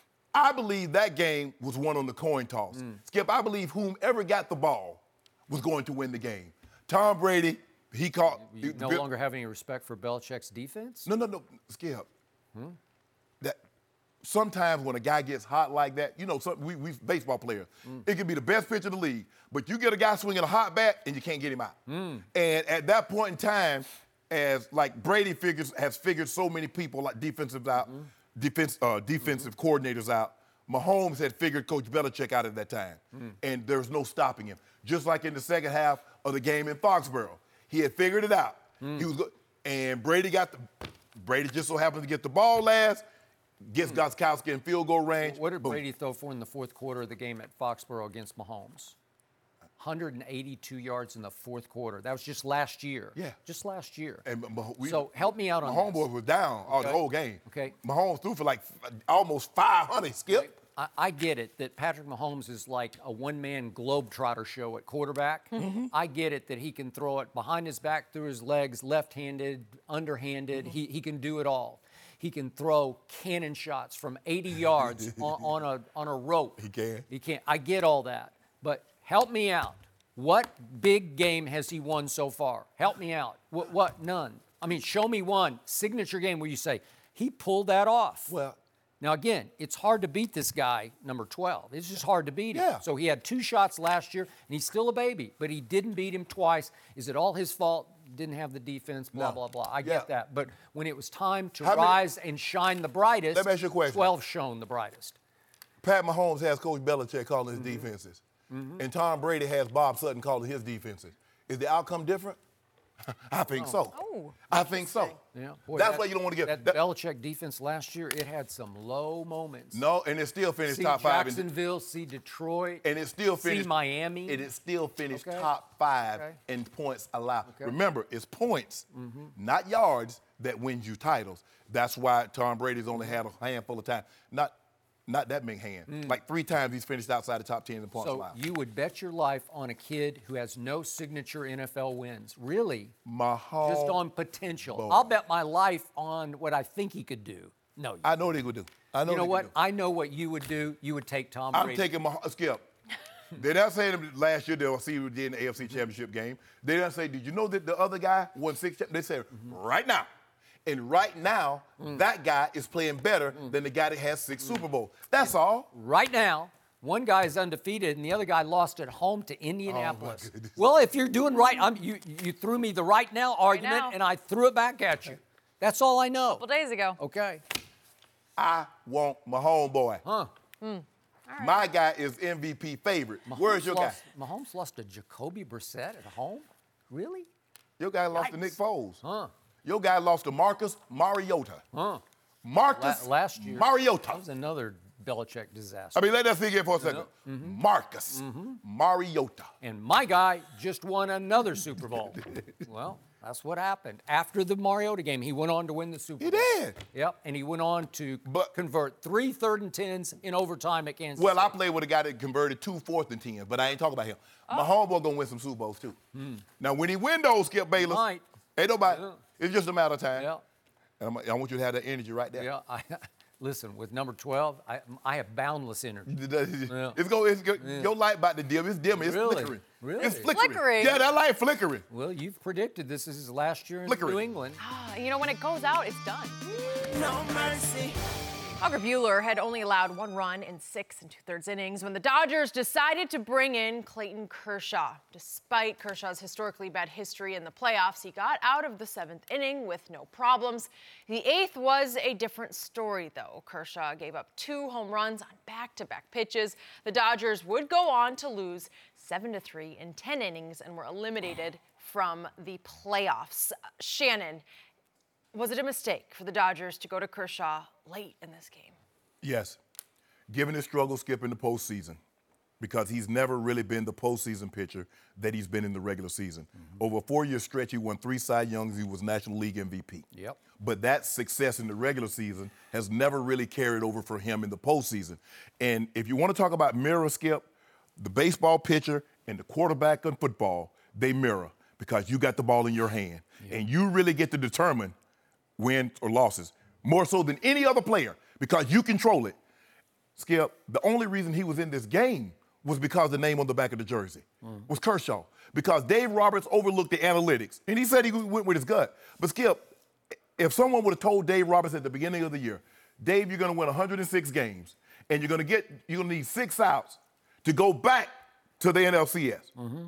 I believe that game was won on the coin toss. Mm. Skip, I believe whomever got the ball was going to win the game. Tom Brady, he caught. You the- no the- longer have any respect for Belichick's defense? No, no, no, Skip. Hmm? That sometimes when a guy gets hot like that, you know, some, we we baseball players, Mm. it can be the best pitcher in the league, but you get a guy swinging a hot bat and you can't get him out. Mm. And at that point in time, as like Brady figures has figured so many people like defensive out, Mm-hmm. defense uh, defensive coordinators out. Mahomes had figured Coach Belichick out at that time, Mm. and there's no stopping him. Just like in the second half of the game in Foxborough, he had figured it out. Mm. He was good, and Brady got the Brady just so happened to get the ball last, gets Gostkowski in field goal range. What did boom. Brady throw for in the fourth quarter of the game at Foxborough against Mahomes? one hundred eighty-two yards in the fourth quarter. That was just last year. Yeah. Just last year. And Mah- we, So help me out on my this. homeboy was down all the Okay. whole game. Okay. Mahomes threw for like f- almost five hundred. Skip. I, I get it that Patrick Mahomes is like a one-man globetrotter show at quarterback. Mm-hmm. I get it that he can throw it behind his back, through his legs, left-handed, underhanded. Mm-hmm. He, he can do it all. He can throw cannon shots from eighty yards on, on a on a rope. He can. He can't. I get all that, but help me out. What big game has he won so far? Help me out. What? What? None. I mean, show me one signature game where you say he pulled that off. Well, Now, again, it's hard to beat this guy, number twelve. It's just hard to beat him. Yeah. So he had two shots last year, and he's still a baby, but he didn't beat him twice. Is it all his fault? Didn't have the defense, blah, No. blah, blah. I Yeah. get that. But when it was time to How many- rise and shine the brightest, Let me ask you a question. twelve shone the brightest. Pat Mahomes has Coach Belichick calling his Mm-hmm. defenses. And Tom Brady has Bob Sutton calling his defenses. Is the outcome different? I think so. Oh, I think so. Yeah, boy, That's that- why you don't want to get that, that- Belichick defense last year. It had some low moments. No, and it still finished See top five. in- Jacksonville, see Detroit, and it still see finished Miami. And it still finished Okay. top five Okay. in points allowed. Okay. Remember, it's points, Mm-hmm. not yards, that wins you titles. That's why Tom Brady's only had a handful of time. Not, not that many hands. Like three times he's finished outside the top ten in the points Mm. So allowed. you would bet your life on a kid who has no signature N F L wins, really, Mahomes. just on potential. Boy. I'll bet my life on what I think he could do. No, you, I know what he would do. I know you know what? he what? could do. I know what you would do. You would take Tom I'm Brady. taking my Skip. They didn't say them last year they'll see what did in the A F C Mm-hmm. Championship game. They didn't say, did you know that the other guy won six? cha-" They said, Mm-hmm. right now. And right now, Mm. that guy is playing better than the guy that has six Super Bowls. That's all. Right now, one guy is undefeated and the other guy lost at home to Indianapolis. goodness. Well, if you're doing right, I'm, you you threw me the right now argument now. and I threw it back at you. That's all I know. A couple days ago. Okay. I want my homeboy. Huh. My guy is M V P favorite. Where's Mahomes your lost, guy? Mahomes lost to Jacoby Brissett at home? Really? Your guy lost to Yikes. Nick Foles. Huh. Your guy lost to Marcus Mariota. Huh. Marcus La- last year. Mariota. That was another Belichick disaster. I mean, let that sink in for a second. Mm-hmm. Marcus Mariota. And my guy just won another Super Bowl. Well, that's what happened. After the Mariota game, he went on to win the Super He Bowl. did. Yep, and he went on to But- convert three third and tens in overtime at Kansas Well, I City. played with a guy that converted two fourth and tens, but I ain't talking about him. Oh. My homeboy gonna win some Super Bowls too. Now, when he win those, Skip Bayless, might. ain't nobody. Yeah. It's just a matter of time. Yeah, And I'm, I want you to have that energy right there. yeah. I, listen, with number twelve, I, I have boundless energy. Yeah. It's go. It's go, Your light about to dim. It's dimming. It's Really? flickering. Really? It's flickering. Flickering? Yeah, that light flickering. Well, you've predicted this is his last year in Flickering. New England. Ah, you know, when it goes out, it's done. No mercy. Auger Bueller had only allowed one run in six and two-thirds innings when the Dodgers decided to bring in Clayton Kershaw. Despite Kershaw's historically bad history in the playoffs, he got out of the seventh inning with no problems. The eighth was a different story, though. Kershaw gave up two home runs on back-to-back pitches. The Dodgers would go on to lose seven to three in ten innings and were eliminated from the playoffs. Shannon, was it a mistake for the Dodgers to go to Kershaw late in this game? Yes. Given his struggle skipping the postseason, because he's never really been the postseason pitcher that he's been in the regular season. Mm-hmm. Over a four-year stretch, he won three Cy Youngs. He was National League M V P. Yep. But that success in the regular season has never really carried over for him in the postseason. And if you want to talk about mirror, Skip, the baseball pitcher and the quarterback in football, they mirror because you got the ball in your hand. And you really get to determine wins or losses, more so than any other player, because you control it. Skip, the only reason he was in this game was because the name on the back of the jersey was Kershaw. Because Dave Roberts overlooked the analytics, and he said he went with his gut. But Skip, if someone would have told Dave Roberts at the beginning of the year, Dave, you're going to win one hundred six games, and you're going to get, you're going to need six outs to go back to the N L C S.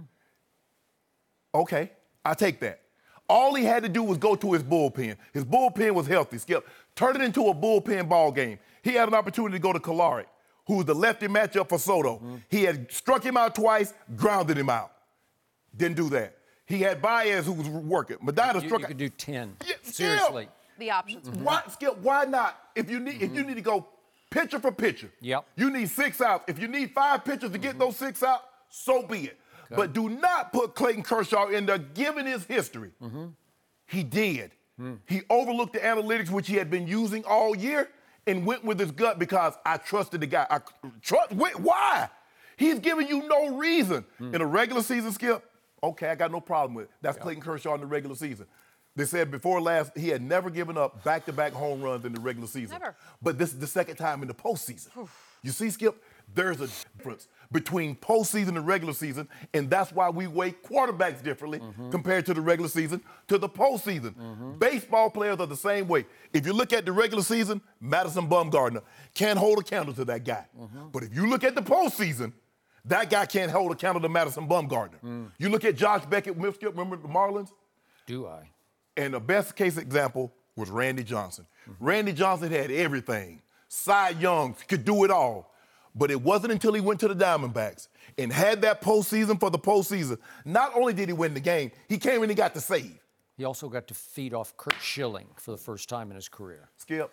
Okay, I take that. All he had to do was go to his bullpen. His bullpen was healthy, Skip. Turn it into a bullpen ball game. He had an opportunity to go to Kolarek, who was the lefty matchup for Soto. Mm-hmm. He had struck him out twice, grounded him out. Didn't do that. He had Baez, who was working. Madonna You, struck you out. could do ten. Yeah, Skip. Seriously. The options. Why, Skip, why not? If you need, if you need to go pitcher for pitcher, Yep. you need six outs. If you need five pitchers to get those six out, so be it. But do not put Clayton Kershaw in there, given his history. He did. He overlooked the analytics, which he had been using all year, and went with his gut because I trusted the guy. I trust. Wait, why? He's giving you no reason. In a regular season, Skip, okay, I got no problem with it. That's Clayton Kershaw in the regular season. They said before last, he had never given up back-to-back home runs in the regular season. Never. But this is the second time in the postseason. You see, Skip, there's a difference between postseason and regular season, and that's why we weigh quarterbacks differently mm-hmm. compared to the regular season to the postseason. Mm-hmm. Baseball players are the same way. If you look at the regular season, Madison Bumgarner can't hold a candle to that guy. Mm-hmm. But if you look at the postseason, that guy can't hold a candle to Madison Bumgarner. Mm. You look at Josh Beckett, remember the Marlins? Do I? And the best case example was Randy Johnson. Mm-hmm. Randy Johnson had everything. Cy Young could do it all. But it wasn't until he went to the Diamondbacks and had that postseason for the postseason. Not only did he win the game, he came and he got the save. He also got to feed off Kurt Schilling for the first time in his career. Skip,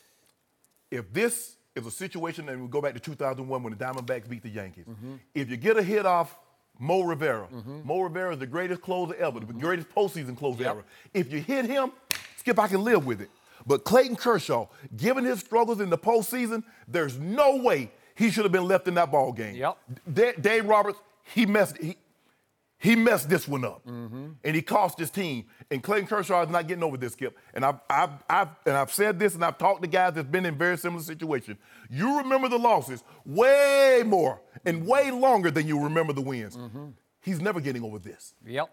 if this is a situation, and we go back to two thousand one when the Diamondbacks beat the Yankees, mm-hmm. if you get a hit off Mo Rivera, mm-hmm. Mo Rivera is the greatest closer ever, the mm-hmm. greatest postseason closer yep. ever. If you hit him, Skip, I can live with it. But Clayton Kershaw, given his struggles in the postseason, there's no way he should have been left in that ball game. Yep. D- Dave Roberts, he messed he, he messed this one up, mm-hmm. and he cost his team. And Clayton Kershaw is not getting over this, Skip. And I've, I've, I've, and I've said this, and I've talked to guys that's been in very similar situations. You remember the losses way more and way longer than you remember the wins. Mm-hmm. He's never getting over this. Yep.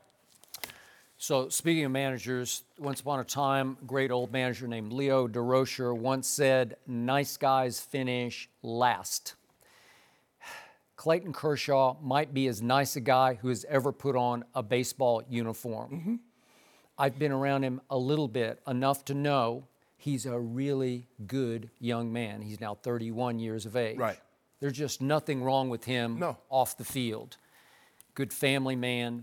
So speaking of managers, once upon a time, a great old manager named Leo Durocher once said, nice guys finish last. Clayton Kershaw might be as nice a guy who has ever put on a baseball uniform. Mm-hmm. I've been around him a little bit, enough to know he's a really good young man. He's now thirty-one years of age. Right. There's just nothing wrong with him no. off the field. Good family man.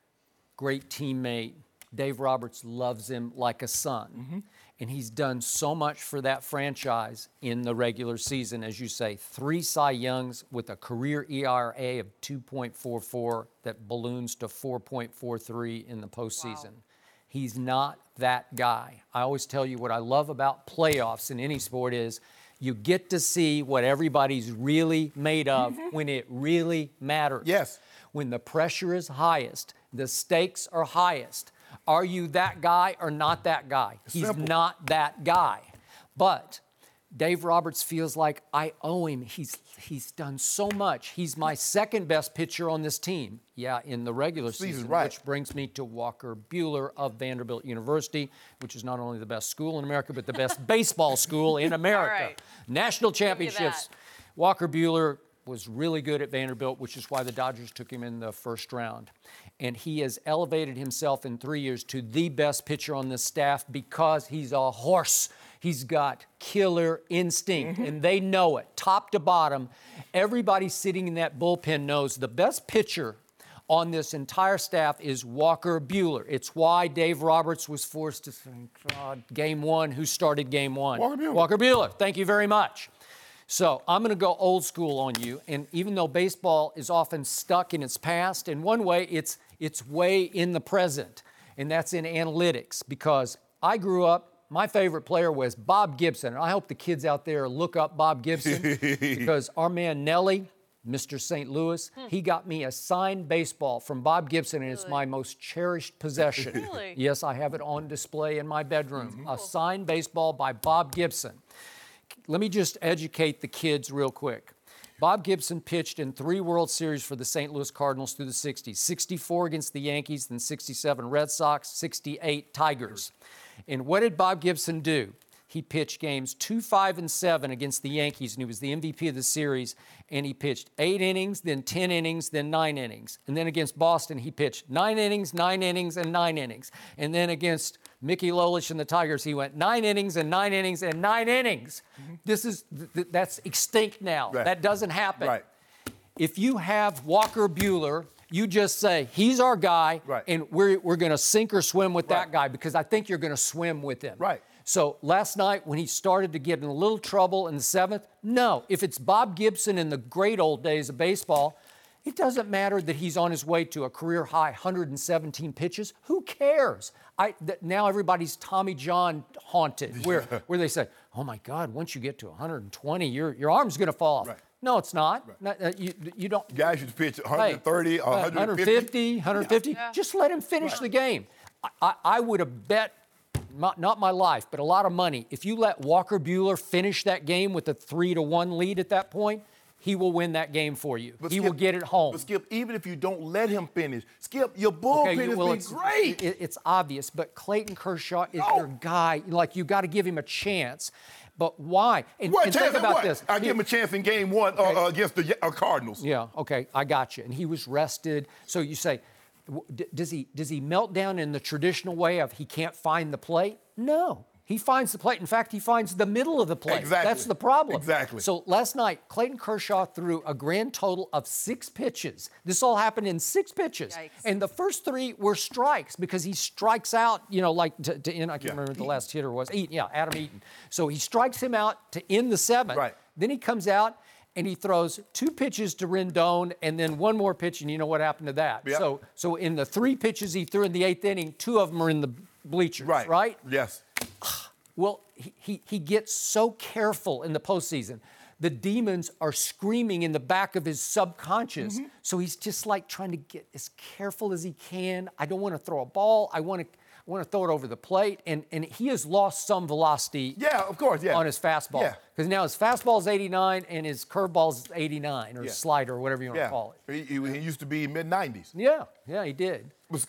Great teammate. Dave Roberts loves him like a son. Mm-hmm. And he's done so much for that franchise in the regular season. As you say, three Cy Youngs with a career E R A of two point four four that balloons to four point four three in the postseason. Wow. He's not that guy. I always tell you what I love about playoffs in any sport is you get to see what everybody's really made of mm-hmm. when it really matters. Yes. When the pressure is highest, the stakes are highest. Are you that guy or not that guy? He's Simple. not that guy. But Dave Roberts feels like I owe him. He's he's done so much. He's my second best pitcher on this team. Yeah, in the regular season, season right. which brings me to Walker Buehler of Vanderbilt University, which is not only the best school in America, but the best baseball school in America. All right. National championships. Walker Buehler was really good at Vanderbilt, which is why the Dodgers took him in the first round. And he has elevated himself in three years to the best pitcher on this staff because he's a horse. He's got killer instinct, mm-hmm. and they know it, top to bottom. Everybody sitting in that bullpen knows the best pitcher on this entire staff is Walker Buehler. It's why Dave Roberts was forced to say, God, game one, who started game one? Walker Buehler. Walker Buehler. Thank you very much. So I'm going to go old school on you. And even though baseball is often stuck in its past, in one way, it's it's way in the present. And that's in analytics. Because I grew up, my favorite player was Bob Gibson. And I hope the kids out there look up Bob Gibson. Because our man Nelly, Mister Saint Louis, hmm. he got me a signed baseball from Bob Gibson, and really? It's my most cherished possession. Really? Yes, I have it on display in my bedroom. Mm-hmm. A signed baseball by Bob Gibson. Let me just educate the kids real quick. Bob Gibson pitched in three World Series for the Saint Louis Cardinals through the sixties. sixty-four against the Yankees, then sixty-seven Red Sox, sixty-eight Tigers. And what did Bob Gibson do? He pitched games two, five, and seven against the Yankees, and he was the M V P of the series. And he pitched eight innings, then ten innings, then nine innings. And then against Boston, he pitched nine innings, nine innings, and nine innings. And then against Mickey Lolich and the Tigers, he went nine innings and nine innings and nine innings. Mm-hmm. This is th- that's extinct now. Right. That doesn't happen. Right. If you have Walker Buehler, you just say, he's our guy, right. and we're, we're going to sink or swim with right. that guy because I think you're going to swim with him. Right. So last night when he started to get in a little trouble in the seventh, no. If it's Bob Gibson in the great old days of baseball, it doesn't matter that he's on his way to a career high one hundred seventeen pitches. Who cares? I, th- now everybody's Tommy John haunted, where, where they say, oh my God, once you get to one hundred twenty, your, your arm's going to fall off. Right. No, it's not. Right. not uh, you, you don't. Guys should pitch one thirty, hey, or one fifty. one fifty, one fifty. Yeah. Just let him finish Right. the game. I, I, I would have bet not, not my life, but a lot of money. If you let Walker Buehler finish that game with a three to one lead at that point, he will win that game for you. But he Skip, will get it home. But Skip, even if you don't let him finish, Skip, your bullpen okay, has well, been it's, great. It, it's obvious, but Clayton Kershaw is No. your guy. Like, you got to give him a chance. But why? And, What and chance think at about what? this. I give him a chance in game one uh, uh, against the uh, Cardinals. Yeah, okay, I got you. And he was rested. So you say, w- d- does he does he melt down in the traditional way of he can't find the plate? No. He finds the plate. In fact, he finds the middle of the plate. Exactly. That's the problem. Exactly. So last night, Clayton Kershaw threw a grand total of six pitches. This all happened in six pitches. Yikes. And the first three were strikes because he strikes out, you know, like to, to end, I can't Yeah. remember what the last hitter was. Eaton, yeah, Adam Eaton. So he strikes him out to end the seventh. Right. Then he comes out and he throws two pitches to Rendon and then one more pitch, and you know what happened to that. Yep. So so in the three pitches he threw in the eighth inning, two of them are in the bleachers, Right. right? Yes. Well, he, he, he gets so careful in the postseason. The demons are screaming in the back of his subconscious. Mm-hmm. So he's just like trying to get as careful as he can. I don't want to throw a ball. I want to I want to throw it over the plate. And, and he has lost some velocity Yeah, of course, yeah. on his fastball. Yeah. Because now his fastball is eighty-nine and his curveball is eighty-nine, or Yeah. slider, or whatever you want Yeah. to call it. He, he, he used to be mid nineties. Yeah, yeah, he did. Was-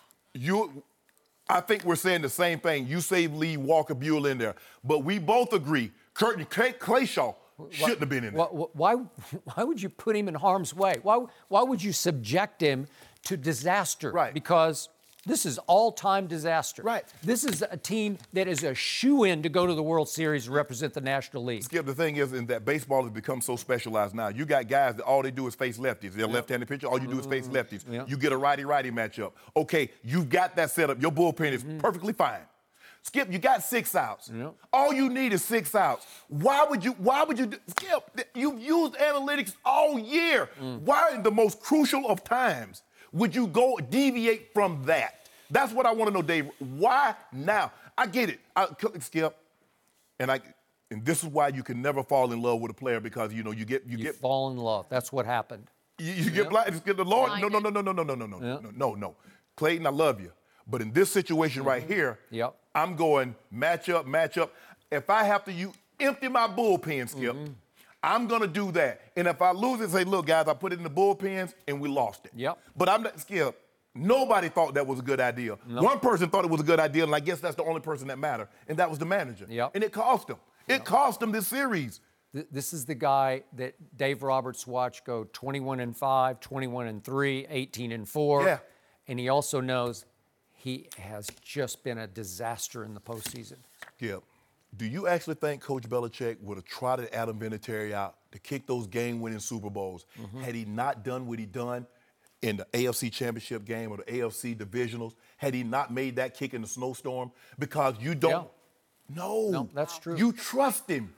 you, I think we're saying the same thing. You say leave Walker Buehler in there, but we both agree Curtin Clay, Clayshaw shouldn't have been in there. Why, why, why would you put him in harm's way? Why, why would you subject him to disaster? Right. Because this is all-time disaster. Right. This is a team that is a shoe-in to go to the World Series and represent the National League. Skip, the thing is, in that baseball has become so specialized now. You got guys that all they do is face lefties. They're left-handed pitcher. All you do is face lefties. Yeah. You get a righty-righty matchup. Okay, you've got that set up. Your bullpen is perfectly fine. Skip, you got six outs. Yeah. All you need is six outs. Why would you? Why would you? Do, Skip, you've used analytics all year. Why, in the most crucial of times, would you go deviate from that? That's what I want to know, Dave. Why now? I get it, I, Skip, and I. And this is why you can never fall in love with a player, because you know you get you, You get fall in love. That's what happened. you, you get blind. Just get the Lord. No, no, no, no, no, no, no, no, no, Yeah. no, no, no. Clayton, I love you, but in this situation right here, Yep. I'm going match up, match up. If I have to you empty my bullpen, Skip, I'm gonna do that. And if I lose it, say, look, guys, I put it in the bullpens and we lost it. Yep. But I'm not, Skip. Nobody thought that was a good idea. One person thought it was a good idea, and I guess that's the only person that mattered, and that was the manager. Yep. And it cost him. It cost him this series. Th- This is the guy that Dave Roberts watched go twenty-one and five, twenty-one and three, eighteen and four. Yeah. And he also knows he has just been a disaster in the postseason. Skip, do you actually think Coach Belichick would have trotted Adam Vinatieri out to kick those game-winning Super Bowls had he not done what he done in the A F C Championship game or the A F C Divisionals? Had he not made that kick in the snowstorm? Because you don't. No. No, that's true. You trust him.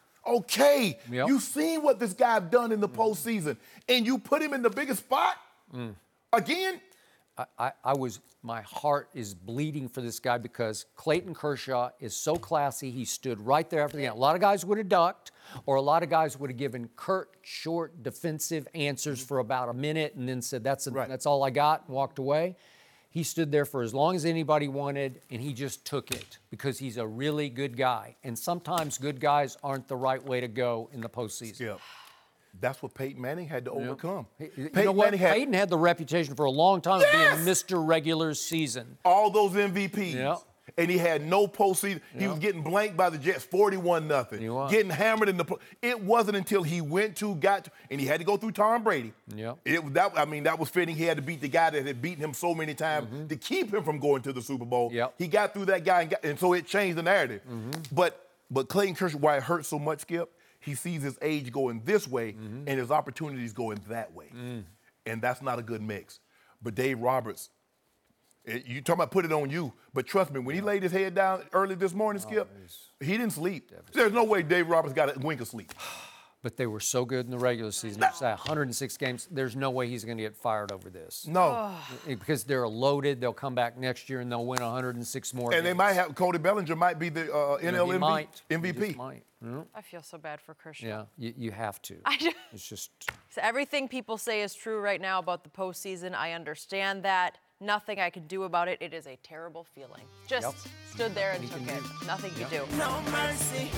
Okay. Yep. You've seen what this guy done in the postseason, and you put him in the biggest spot again? I, I, I was, my heart is bleeding for this guy because Clayton Kershaw is so classy. He stood right there after the game. A lot of guys would have ducked, or a lot of guys would have given curt, short, defensive answers for about a minute and then said, that's, a, Right. that's all I got, and walked away. He stood there for as long as anybody wanted, and he just took it because he's a really good guy. And sometimes good guys aren't the right way to go in the postseason. Skip, that's what Peyton Manning had to overcome. He- You Peyton know what? Manning had Peyton had the reputation for a long time Yes! of being Mister Regular Season. all those M V Ps. Yeah. And he had no postseason. He was getting blanked by the Jets, forty-one nothing. He was. Getting hammered in the. pl- It wasn't until he went to, got to, and he had to go through Tom Brady. Yeah. It was that. I mean, that was fitting. He had to beat the guy that had beaten him so many times to keep him from going to the Super Bowl. Yep. He got through that guy, and, got, and so it changed the narrative. But but Clayton Kershaw, why it hurts so much, Skip? He sees his age going this way and his opportunities going that way, and that's not a good mix. But Dave Roberts. It- You talking about put it on you, but trust me, when he laid his head down early this morning, Skip, he didn't sleep. There's no way Dave Roberts got a wink of sleep. But they were so good in the regular season. It's one hundred six games. There's no way he's going to get fired over this. No. Because they're loaded. They'll come back next year and they'll win one hundred six more And they games. might have, Cody Bellinger might be the uh, You N know, L he M V P. might. He M V P. just might. Yeah. I feel so bad for Kershaw. Yeah, you, you have to. I just, It's just, so everything people say is true right now about the postseason. I understand that. Nothing I can do about it. It is a terrible feeling. Just Yep. stood there and took it. Nothing you do. No mercy.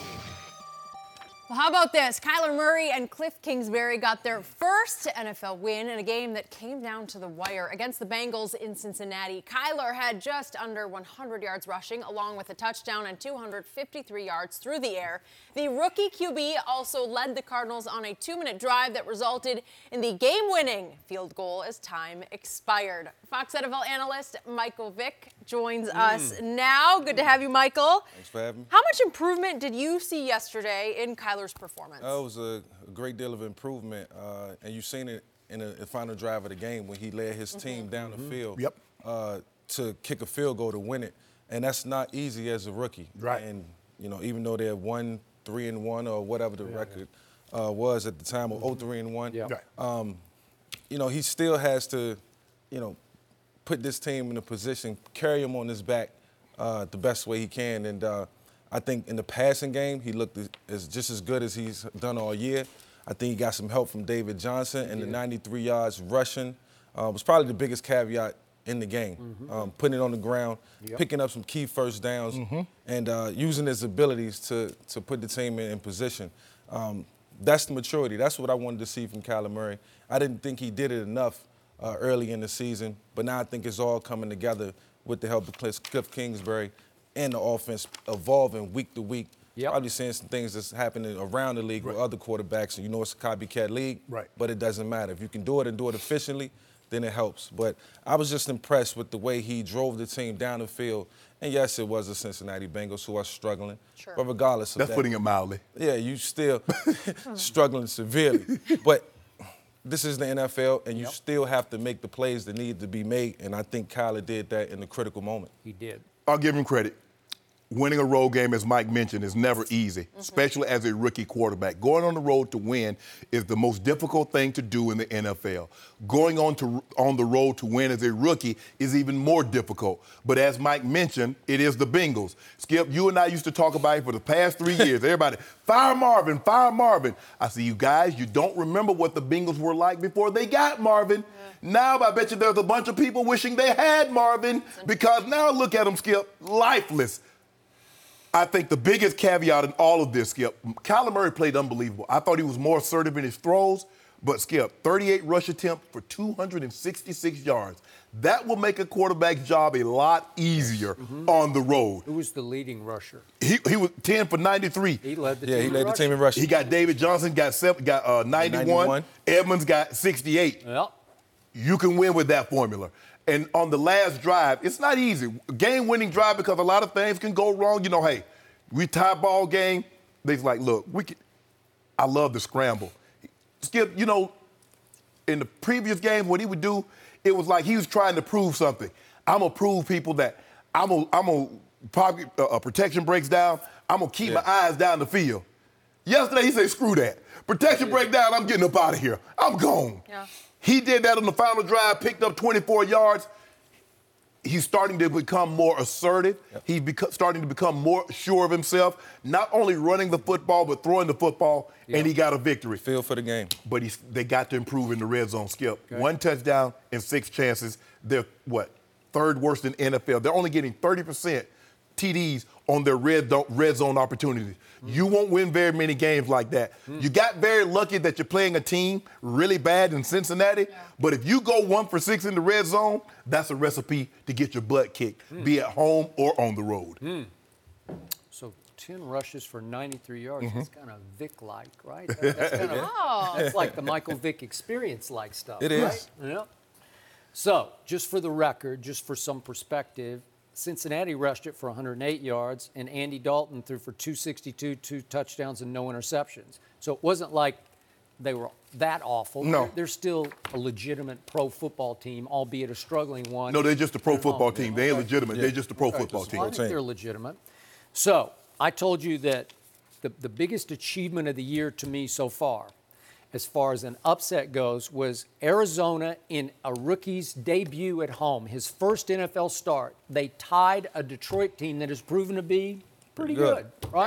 Well, how about this? Kyler Murray and Cliff Kingsbury got their first N F L win in a game that came down to the wire against the Bengals in Cincinnati. Kyler had just under one hundred yards rushing, along with a touchdown and two hundred fifty-three yards through the air. The rookie Q B also led the Cardinals on a two-minute drive that resulted in the game-winning field goal as time expired. Fox N F L analyst Michael Vick joins us now. Good to have you, Michael. Thanks for having me. How much improvement did you see yesterday in Kyler's performance? Uh, it was a, a great deal of improvement, uh, and you've seen it in the, the final drive of the game when he led his team down the field Yep. uh, to kick a field goal to win it, and that's not easy as a rookie. Right. And you know, even though they're one, three and one, or whatever the record uh, was at the time, or oh, three and one. Yeah. Right. Um, you know, he still has to, you know, put this team in a position, carry him on his back uh, the best way he can. And uh, I think in the passing game, he looked as, as just as good as he's done all year. I think he got some help from David Johnson, and the ninety-three yards rushing uh, was probably the biggest caveat in the game. Mm-hmm. Um, putting it on the ground, Yep. picking up some key first downs, Mm-hmm. and uh, using his abilities to to put the team in, in position. Um, that's the maturity. That's what I wanted to see from Kyler Murray. I didn't think he did it enough uh, early in the season, but now I think it's all coming together with the help of Cliff Cliff Kingsbury and the offense evolving week to week. Yep. Probably seeing some things that's happening around the league with other quarterbacks, and you know it's a copycat league. Right. But it doesn't matter. If you can do it and do it efficiently, then it helps. But I was just impressed with the way he drove the team down the field. And yes, it was the Cincinnati Bengals who are struggling. Sure. But regardless of That's that, putting it mildly. yeah, you still struggling severely. But this is the N F L, and you Yep. still have to make the plays that need to be made. And I think Kyler did that in a critical moment. He did. I'll give him credit. Winning a road game, as Mike mentioned, is never easy, especially as a rookie quarterback. Going on the road to win is the most difficult thing to do in the N F L. Going on to on the road to win as a rookie is even more difficult. But as Mike mentioned, it is the Bengals. Skip, you and I used to talk about it for the past three years. Everybody, fire Marvin, fire Marvin. I see you guys, you don't remember what the Bengals were like before they got Marvin. Now I bet you there's a bunch of people wishing they had Marvin, because now look at them, Skip, lifeless. I think the biggest caveat in all of this, Skip, Kyler Murray played unbelievable. I thought he was more assertive in his throws, but Skip, thirty-eight rush attempts for two hundred sixty-six yards. That will make a quarterback's job a lot easier on the road. Who was the leading rusher? He, he was ten for ninety-three. He led the Yeah, team. he in led the rushing. team in rushing. He got David Johnson, got seven, got uh, ninety-one. ninety-one. Edmonds got sixty-eight. Yep. You can win with that formula. And on the last drive, it's not easy. Game-winning drive, because a lot of things can go wrong. You know, hey, we tie ball game. They's like, look, we can. I love the scramble. Skip, you know, in the previous games, what he would do, it was like he was trying to prove something. I'm gonna prove people that I'm gonna, I'm gonna probably uh, uh, protection breaks down. I'm gonna keep Yeah. my eyes down the field. Yesterday he said, screw that. Protection break down. I'm getting up out of here. I'm gone. Yeah. He did that on the final drive, picked up twenty-four yards. He's starting to become more assertive. Yep. He's beco- starting to become more sure of himself, not only running the football, but throwing the football, and he got a victory. Feel for the game. But he's, they got to improve in the red zone, Skip. One touchdown and six chances. They're, what, third worst in the N F L. They're only getting thirty percent T Ds on their red, do- red zone opportunities. You won't win very many games like that. You got very lucky that you're playing a team really bad in Cincinnati, but if you go one for six in the red zone, that's a recipe to get your butt kicked, be at home or on the road. So ten rushes for ninety-three yards. Mm-hmm. That's kind of Vic-like, right? That- That's kind of Oh. that's like the Michael Vick experience-like stuff. It right? is. Yeah. So, just for the record, just for some perspective, Cincinnati rushed it for one hundred eight yards, and Andy Dalton threw for two sixty-two, two touchdowns, and no interceptions. So it wasn't like they were that awful. No. They're, they're still a legitimate pro football team, albeit a struggling one. No, they're just a pro At football home. team. They ain't legitimate. They're just a pro football Well, I team. think they're legitimate. So I told you that the, the biggest achievement of the year to me so far, as far as an upset goes, was Arizona in a rookie's debut at home, his first N F L start. They tied a Detroit team that has proven to be pretty Pretty good. good, right? Fair,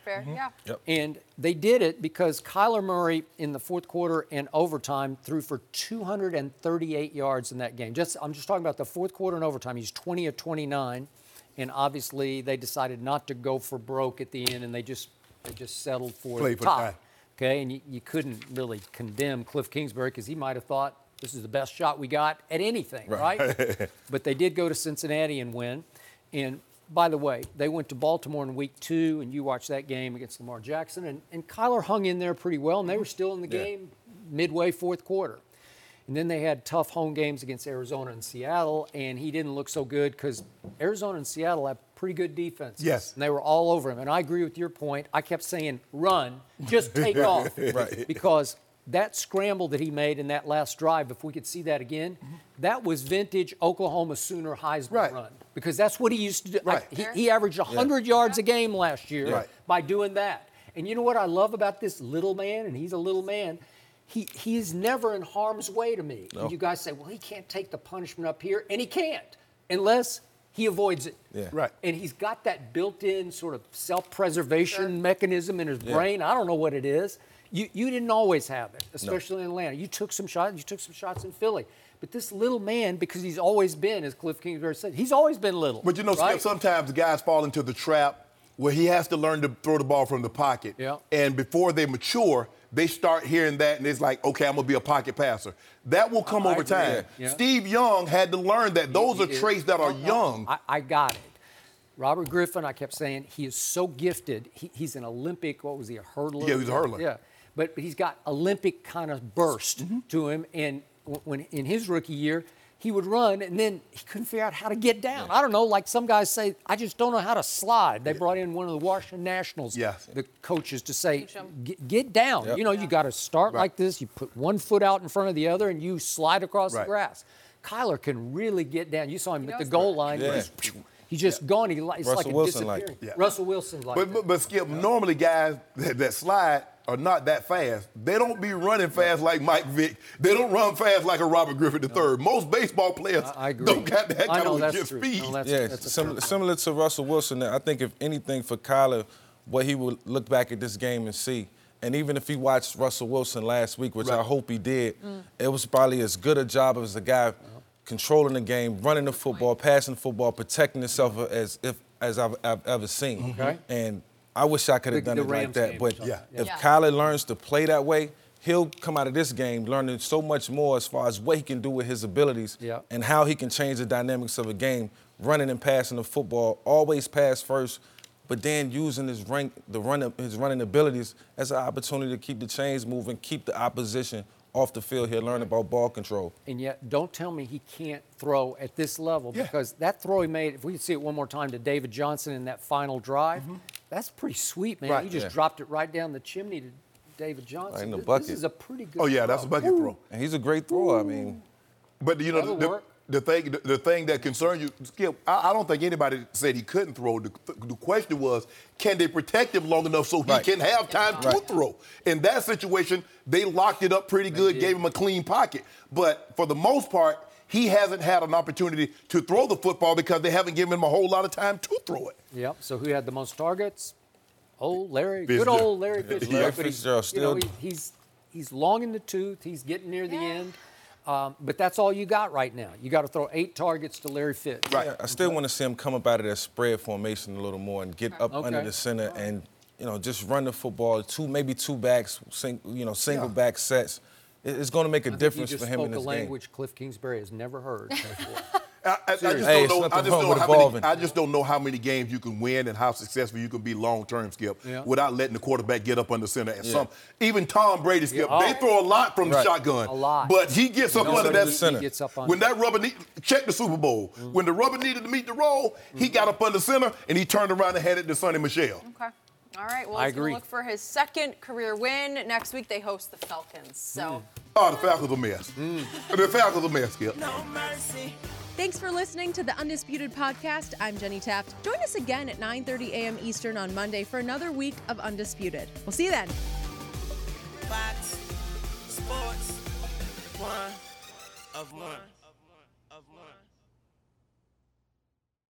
fair. Yeah. Yep. And they did it because Kyler Murray in the fourth quarter and overtime threw for two hundred thirty-eight yards in that game. Just I'm just talking about the fourth quarter and overtime. He's twenty of twenty-nine, and obviously they decided not to go for broke at the end, and they just they just settled for Play the for top. time. Okay, and you, you couldn't really condemn Cliff Kingsbury because he might have thought this is the best shot we got at anything, right? right? But they did go to Cincinnati and win. And by the way, they went to Baltimore in week two, and you watched that game against Lamar Jackson, and, and Kyler hung in there pretty well, and they were still in the Yeah. game midway fourth quarter. And then they had tough home games against Arizona and Seattle, and he didn't look so good because Arizona and Seattle have pretty good defenses. Yes. And they were all over him. And I agree with your point. I kept saying, run, just take off. Right. Because that scramble that he made in that last drive, if we could see that again, that was vintage Oklahoma Sooner Heisman Right. run. Because that's what he used to do. Right. He, he averaged one hundred yards a game last year Right. by doing that. And you know what I love about this little man, and he's a little man, he he is never in harm's way to me. No. And you guys say, well, he can't take the punishment up here, and he can't unless he avoids it. Yeah. Right. And he's got that built-in sort of self-preservation mechanism in his Yeah. brain. I don't know what it is. You you didn't always have it, especially in Atlanta. You took some shots. You took some shots in Philly. But this little man, because he's always been, as Cliff Kingsbury said, he's always been little. But you know, right? Skip, sometimes the guys fall into the trap where he has to learn to throw the ball from the pocket. Yeah. And before they mature, they start hearing that, and it's like, okay, I'm going to be a pocket passer. That will come I over agree. time. Yeah. Steve Young had to learn that those He- are he is- traits that are no, no, young. I, I got it. Robert Griffin, I kept saying, he is so gifted. He, he's an Olympic, what was he, a hurdler? Yeah, he was a hurdler. Yeah. But, but he's got Olympic kind of burst Mm-hmm. to him. And w- when in his rookie year, he would run, and then he couldn't figure out how to get down. I don't know, like some guys say, I just don't know how to slide. They brought in one of the Washington Nationals, Yes. the coaches, to say, Teach 'em. get, get down. Yep. You know, you got to start Right. like this. You put one foot out in front of the other, and you slide across Right. the grass. Kyler can really get down. You saw him at the knows goal that. line. Yeah. He's, he's just gone. He, li- it's Russell like a Wilson like disappearing. it. Yeah. Russell Wilson's like But, that. but, but Skip, normally guys that, that slide are not that fast. They don't be running fast like Mike Vick. They don't run fast like a Robert Griffin the third. Most baseball players I, I agree. don't got that I kind know of that's legit true. speed. No, that's, Yeah, that's a sim- fair similar to Russell Wilson. I think if anything for Kyler, what he would look back at this game and see, and even if he watched Russell Wilson last week, which I Right. hope he did, it was probably as good a job as the guy controlling the game, running the football, passing the football, protecting himself as if as I've, I've ever seen. Okay. And I wish I could have The- done the it like Rams that. game But you're talking if Yeah. Kyler learns to play that way, he'll come out of this game learning so much more as far as what he can do with his abilities Yeah. and how he can change the dynamics of a game, running and passing the football, always pass first, but then using his rank, the run, his running abilities as an opportunity to keep the chains moving, keep the opposition off the field. He'll learn about ball control. And yet, don't tell me he can't throw at this level, Yeah. because that throw he made, if we could see it one more time to David Johnson in that final drive, that's pretty sweet, man. Right. He just Yeah. dropped it right down the chimney to David Johnson. Right in the Th- bucket. This is a pretty good Oh, yeah, that's a throw. bucket throw. And he's a great thrower. I mean, But you know, That'll the, work. the thing, the, the thing that concerns you, Skip, I, I don't think anybody said he couldn't throw. The, the question was, can they protect him long enough so he Right. can have time to Right. throw? In that situation, they locked it up pretty good, did. gave him a clean pocket. But for the most part, he hasn't had an opportunity to throw the football because they haven't given him a whole lot of time to throw it. Yep. So who had the most targets? Old Larry. Good Fitzgerald. old Larry Fitzgerald. Larry But he's- Fitzgerald you know, still- he- he's he's long in the tooth. He's getting near the Yeah. end. Um, but that's all you got right now. You got to throw eight targets to Larry Fitz. Right. yeah, I still want to see him come up out of that spread formation a little more and get up Okay. under the center and, you know, just run the football. Two, maybe two backs, sing, you know, single Yeah. back sets. It- It's going to make a I think difference you just for him in spoke this a game. language Cliff Kingsbury has never heard before. I, I, I just Hey, don't it's know. nothing I just wrong know with how many. evolving. I just don't know how many games you can win and how successful you can be long term, Skip, Yeah. without letting the quarterback get up under center. And Yeah. some, even Tom Brady, Skip, Yeah. they throw a lot from Right. the shotgun. A lot. But he gets up No, under so that he- center. He gets up on When that rubber need, check the Super Bowl. When the rubber needed to meet the roll, he got up under center and he turned around and handed it to Sonny Michel. Okay. All right. Well, I he's going agree. to look for his second career win. Next week, they host the Falcons. So. Oh, the Falcons a mess. The Falcons a mess, Skip. No mercy. Thanks for listening to the Undisputed Podcast. I'm Jenny Taft. Join us again at nine thirty a.m. Eastern on Monday for another week of Undisputed. We'll see you then. Fox Sports. One of one.